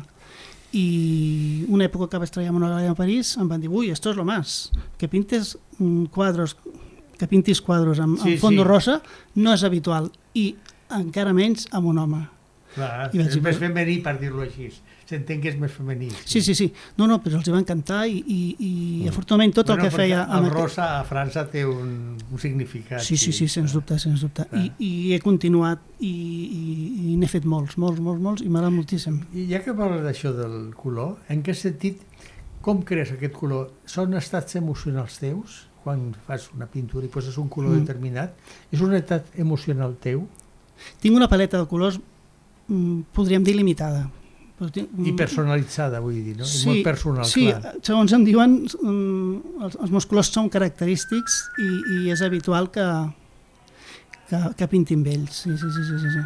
I una època que vaig treballar en una galeria a París em van dir, ui, esto es lo más, que pintes quadros que pintis quadros amb fondo rosa no és habitual, i encara menys amb un home. Clar, és més femení, per dir-lo així. S'entén que és més femení. Sí. No, però els hi va encantar i afortunadament tot el que feia... El rosa a França té un significat. Sí, sens dubte. I he continuat i n'he fet molts, i m'agrada moltíssim. I ja que parles d'això del color, en què sentit, com crees aquest color? Són estats emocionals teus? Quan fas una pintura i poses un color determinat? És un estat emocional teu? Tinc una paleta de colors, podríem dir limitada. I personalitzada, vull dir, no? Sí, molt personal, clar. Sí, segons em diuen, els meus colors són característics i és habitual que pintin amb ells. Sí.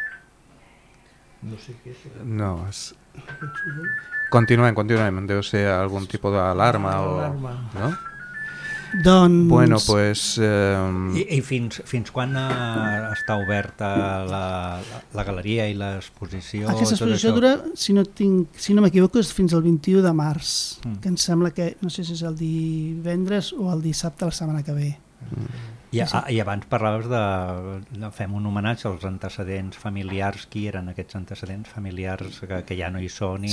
No sé què és. No, és... Continuem. Deu ser algun tipus d'alarma o... No? Doncs... Bueno, pues... I fins quan està oberta la galeria i l'exposició? Aquesta exposició dura, si no m'equivoco, és fins al 21 de març, que em sembla que, no sé si és el divendres o el dissabte la setmana que ve. I abans parlaves de fem un homenatge als antecedents familiars. Qui eren aquests antecedents familiars que ja no hi són?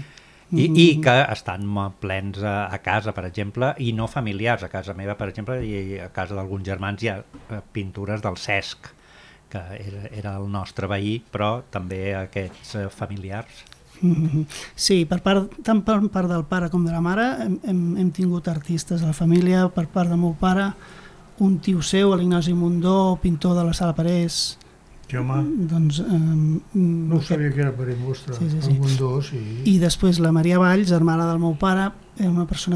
I que estan plens a casa, per exemple, i no familiars. A casa meva, per exemple, i a casa d'alguns germans hi ha pintures del Cesc, que era el nostre veí, però també aquests familiars. Sí, tant per part del pare com de la mare hem tingut artistes a la família. Per part del meu pare, un tio seu, l'Ignasi Mundó, pintor de la Sala Parés. Doncs, no sabia que era parent vostre. Sí. Mundó, sí. I després la Maria Valls, germana del meu pare, era una persona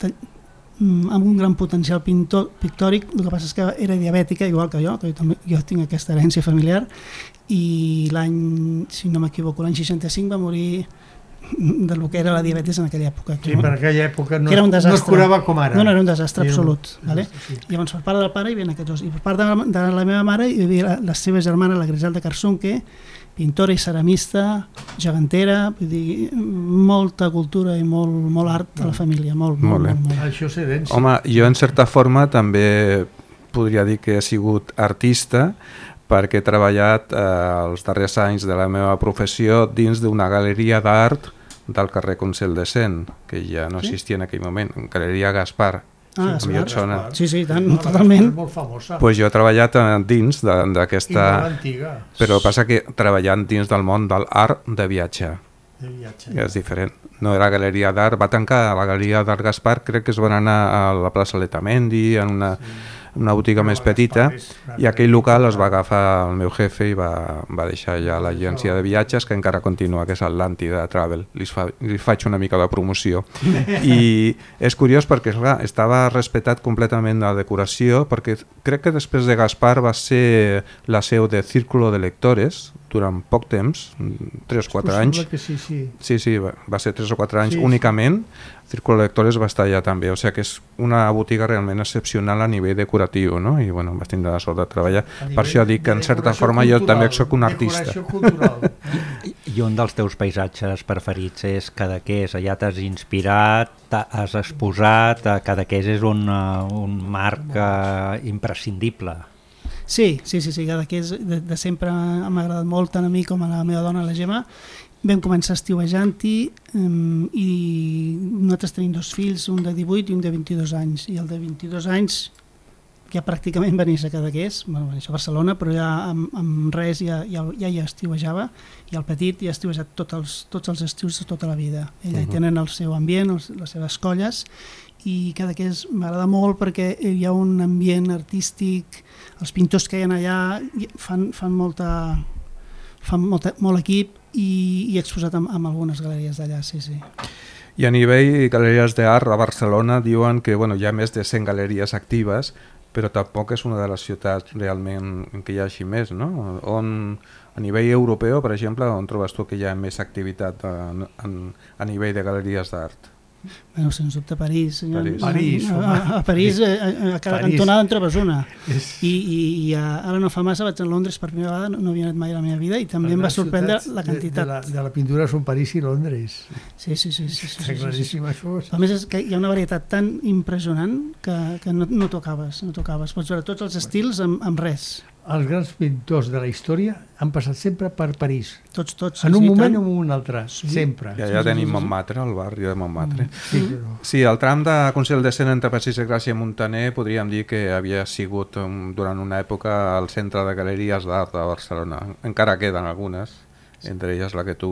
amb un gran potencial pictòric. El que passa és que era diabètica, igual que jo tinc aquesta herència familiar, i l'any, si no m'equivoco, l'any 65 va morir del que era la diabetis en aquella època. Sí, per aquella època no es curava com ara. No, era un desastre absolut. Llavors, per part del pare hi havia aquests dos. I per part de la meva mare hi havia la seva germana, la Griselda Carsunque, pintora i ceramista, gegantera, vull dir, molta cultura i molt art a la família. Molt. Això és herència. Home, jo en certa forma també podria dir que he sigut artista, perquè he treballat els darrers anys de la meva professió dins d'una galeria d'art del carrer Consell de Cent, que ja no existia en aquell moment, Galeria Gaspar. Gaspar. Sí, tant, totalment. Molt famosa. Pues jo he treballat dins d'aquesta... I molt antiga. Però passa que treballant dins del món de l'art de viatge. És diferent. No era galeria d'art, va tancar la Galeria d'Art Gaspar, crec que es van anar a la plaça Letamendi, en una botiga més petita, i aquell local es va agafar el meu jefe i va deixar ja l'agència de viatges, que encara continua, que és Atlàntida Travel. Li faig una mica de promoció. I és curiós perquè clar, estava respetat completament la decoració, perquè crec que després de Gaspar va ser la seu de Círculo de Lectores durant poc temps, 3 o 4 anys. Sí, va ser 3 o 4 anys únicament. Círculo de Lectores va estar allà també, o sigui que és una botiga realment excepcional a nivell decoratiu, no? I bueno, vaig tindre la sort de treballar. Per això dic que en certa forma jo també soc un artista. I un dels teus paisatges preferits és Cadaqués. Allà t'has inspirat, has exposat, Cadaqués és un marc imprescindible. Sí, Cadaqués de sempre m'ha agradat molt, tant a mi com a la meva dona, la Gemma. Vam començar estiuejant-hi i nosaltres tenim 2 fills, un de 18 i un de 22 anys. I el de 22 anys ja pràcticament va néixer a Cadaqués, va néixer a Barcelona, però ja amb res ja estiuejava, i el petit ja ha estiuejat tots els estius de tota la vida. Ell hi tenen el seu ambient, les seves colles, i Cadaqués m'agrada molt perquè hi ha un ambient artístic, els pintors que hi ha allà fan molt equip, i he exposat amb algunes galeries d'allà, sí. I a nivell galeries d'art a Barcelona diuen que hi ha més de 100 galeries actives, però tampoc és una de les ciutats realment en què hi hagi més, no? A nivell europeu, per exemple, on trobes tu que hi ha més activitat a nivell de galeries d'art? Bueno, sens dubte París. París, a París, a cada cantonada en trobes una. I ara no fa massa vaig a Londres per primera vegada, no havia anat mai a la meva vida i també em va sorprendre la quantitat. De la pintura són París i Londres. Sí. Està claríssim això. A més és que hi ha una varietat tan impressionant que no t'ho acabes. Pots veure tots els estils amb res. Els grans pintors de la història han passat sempre per París. Tots. En un moment o en un altre, sempre. I allà tenim Montmartre, el barri de Montmartre. Sí, el tram de Consell de Cent entre Passeig de Gràcia i Muntaner podríem dir que havia sigut durant una època el centre de galeries d'art de Barcelona. Encara queden algunes, entre elles la que tu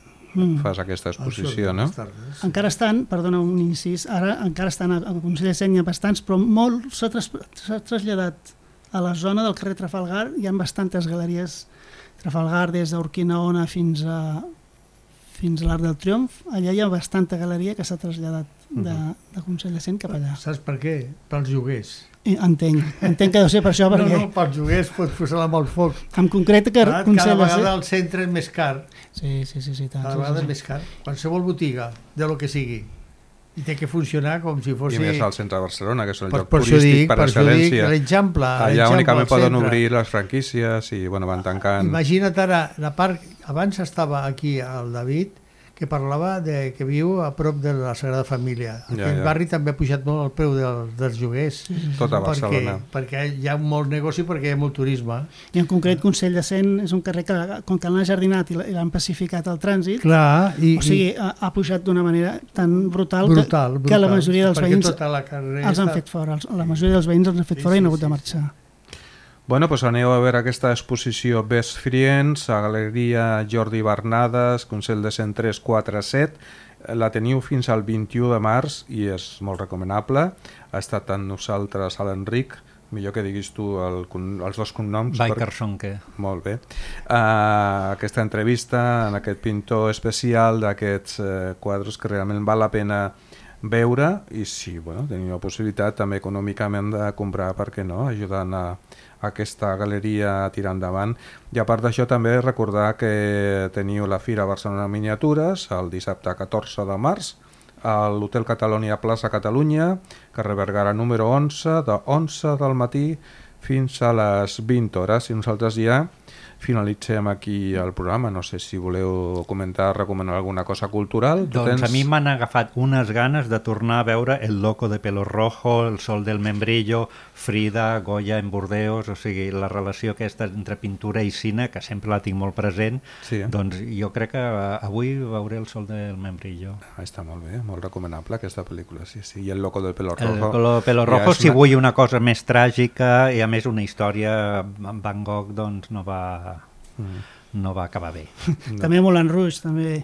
fas aquesta exposició, no? Encara estan, perdona un incís, ara encara estan al Consell de Cent, hi ha bastants, però molt s'ha traslladat a la zona del carrer Trafalgar. Hi ha bastantes galeries Trafalgar, des d'Urquinaona fins a l'Arc del Triomf. Allà hi ha bastanta galeria que s'ha traslladat de Consell de Cent cap allà. Saps per què? Pels lloguers. Entenc que deu ser per això, perquè... No, pels lloguers pots posar-la amb el foc. En concret, que Consell de Cent... Cada vegada el centre és més car. Sí. Cada vegada és més car. Qualsevol botiga, de lo que sigui. I té que funcionar com si fos... I més al centre de Barcelona, que és el lloc turístic per excel·lència. L'exemple allà únicament poden obrir les franquícies i van tancant... Imagina't ara, la part... Abans estava aquí el David, que parlava que viu a prop de la Sagrada Família. Aquest barri també ha pujat molt el preu dels lloguers. Tot a Barcelona. Perquè hi ha molt negoci, perquè hi ha molt turisme. I en concret Consell de Cent és un carrer que, com que l'han ajardinat i l'han pacificat el trànsit, o sigui, ha pujat d'una manera tan brutal que la majoria dels veïns els han fet fora. La majoria dels veïns els han fet fora i han hagut de marxar. Bueno, doncs aneu a veure aquesta exposició Best Friends a Galeria Jordi Bernades, Consell de Cent 347. La teniu fins al 21 de març i és molt recomanable. Ha estat amb nosaltres l'Enric, millor que diguis tu els dos cognoms. Baicarsonque. Molt bé. Aquesta entrevista en aquest pintor especial d'aquests quadres que realment val la pena veure i si teniu la possibilitat també econòmicament de comprar, per què no, ajudant a aquesta galeria a tirar endavant. I a part d'això també recordar que teniu la Fira Barcelona Miniatures el dissabte 14 de març a l'Hotel Catalonia Plaça Catalunya, carrer Vergara número 11, de 11 del matí fins a les 20 hores. I nosaltres ja finalitzem aquí el programa. No sé si voleu comentar, recomanar alguna cosa cultural. Doncs a mi m'han agafat unes ganes de tornar a veure El loco de pelo rojo, El sol del membrillo, Frida, Goya en Burdeos, o sigui, la relació aquesta entre pintura i cine, que sempre la tinc molt present, doncs jo crec que avui veuré El sol del membrillo. Està molt bé, molt recomanable aquesta pel·lícula, sí. I El loco del pelo rojo. El loco del pelo rojo, si vull una cosa més tràgica i a més una història amb Van Gogh, doncs no va acabar bé. També Moulin Rouge, també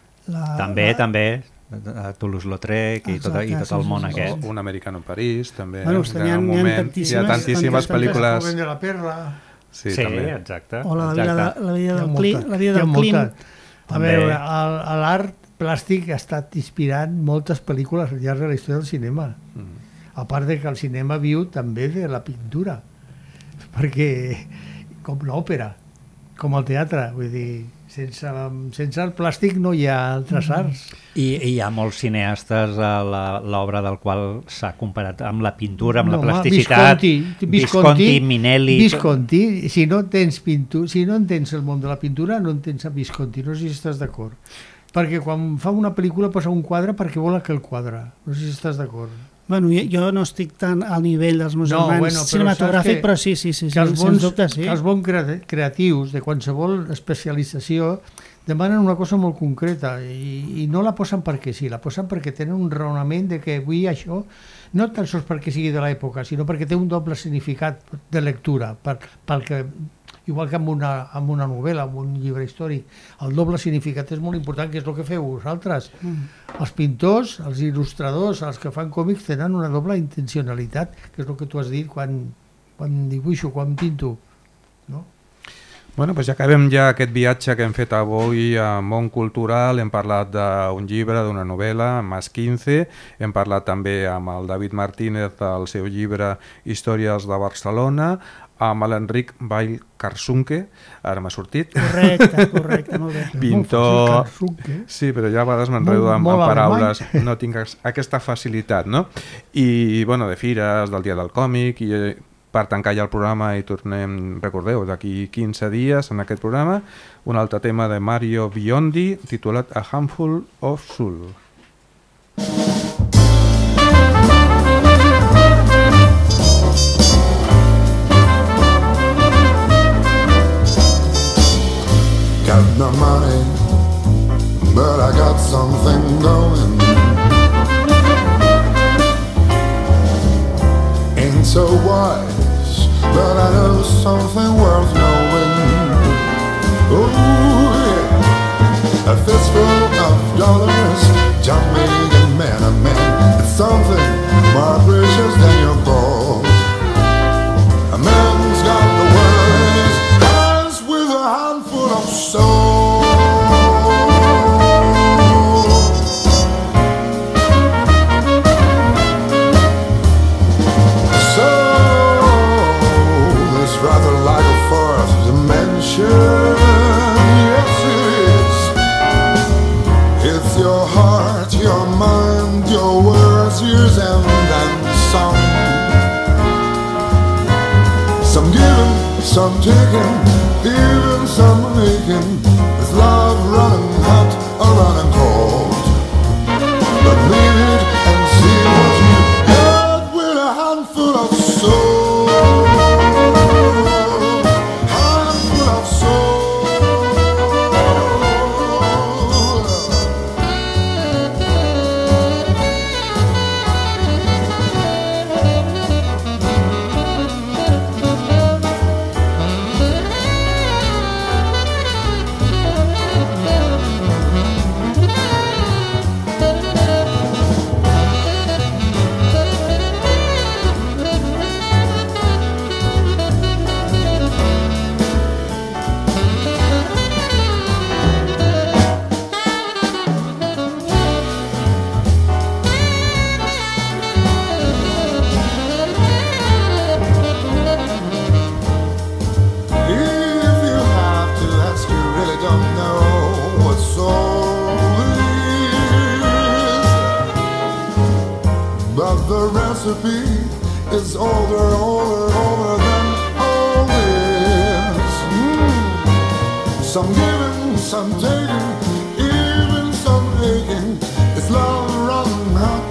Toulouse-Lautrec i tot el món aquest. Un americano en París, també. Hi ha tantíssimes pel·lícules. de la Perla. Sí, exacte. O la vida del Klim. A veure, l'art plàstic ha estat inspirant moltes pel·lícules al llarg de la història del cinema. A part de que el cinema viu també de la pintura. Perquè, com l'òpera, com el teatre, vull dir, sense el plàstic no hi ha altres arts. I hi ha molts cineastes a l'obra del qual s'ha comparat amb la pintura, amb la plasticitat. Visconti, Minelli... Visconti, si no entens el món de la pintura, no entens Visconti, no sé si estàs d'acord. Perquè quan fa una pel·lícula posa un quadre perquè vol aquell quadre, no sé si estàs d'acord. Bueno, jo no estic tan al nivell dels meus germans cinematogràfic, però sí, sens dubte sí. Que els bons creatius de qualsevol especialització demanen una cosa molt concreta i no la posen perquè sí, la posen perquè tenen un raonament de que vull això, no tan sols perquè sigui de l'època, sinó perquè té un doble significat de lectura, pel que igual que amb una novel·la, amb un llibre històric. El doble significat és molt important, que és el que feu vosaltres. Els pintors, els il·lustradors, els que fan còmics tenen una doble intencionalitat, que és el que tu has dit quan dibuixo, quan pinto. No? Bueno, doncs ja acabem aquest viatge que hem fet avui a món cultural. Hem parlat d'un llibre, d'una novel·la, Mas 15. Hem parlat també amb el David Martínez del seu llibre Històries de Barcelona, amb l'Enric Vall Carsunque, ara m'ha sortit. Correcte, molt bé. Pintor... Sí, però ja a vegades m'enredo amb paraules, no tinc aquesta facilitat, no? I, bueno, de fires, del Dia del Còmic, i per tancar ja el programa i tornem, recordeu, d'aquí 15 dies en aquest programa, un altre tema de Mario Biondi titulat A Handful of Soul. Got no money, but I got something going. Ain't so wise, but I know something worth knowing. Ooh, yeah. A fistful of dollars don't make a man a man. It's something more precious than your gold. A man's got the words, as with a handful of soul. Rather like a fourth dimension. Yes, it is. It's your heart, your mind, your words, years and then some. Some giving, some taking, even some making. Is love running hot or running cold? But leave it and see what you get with a handful of soul. Is older than all this. Some giving, some taking, even some aching. It's love running hot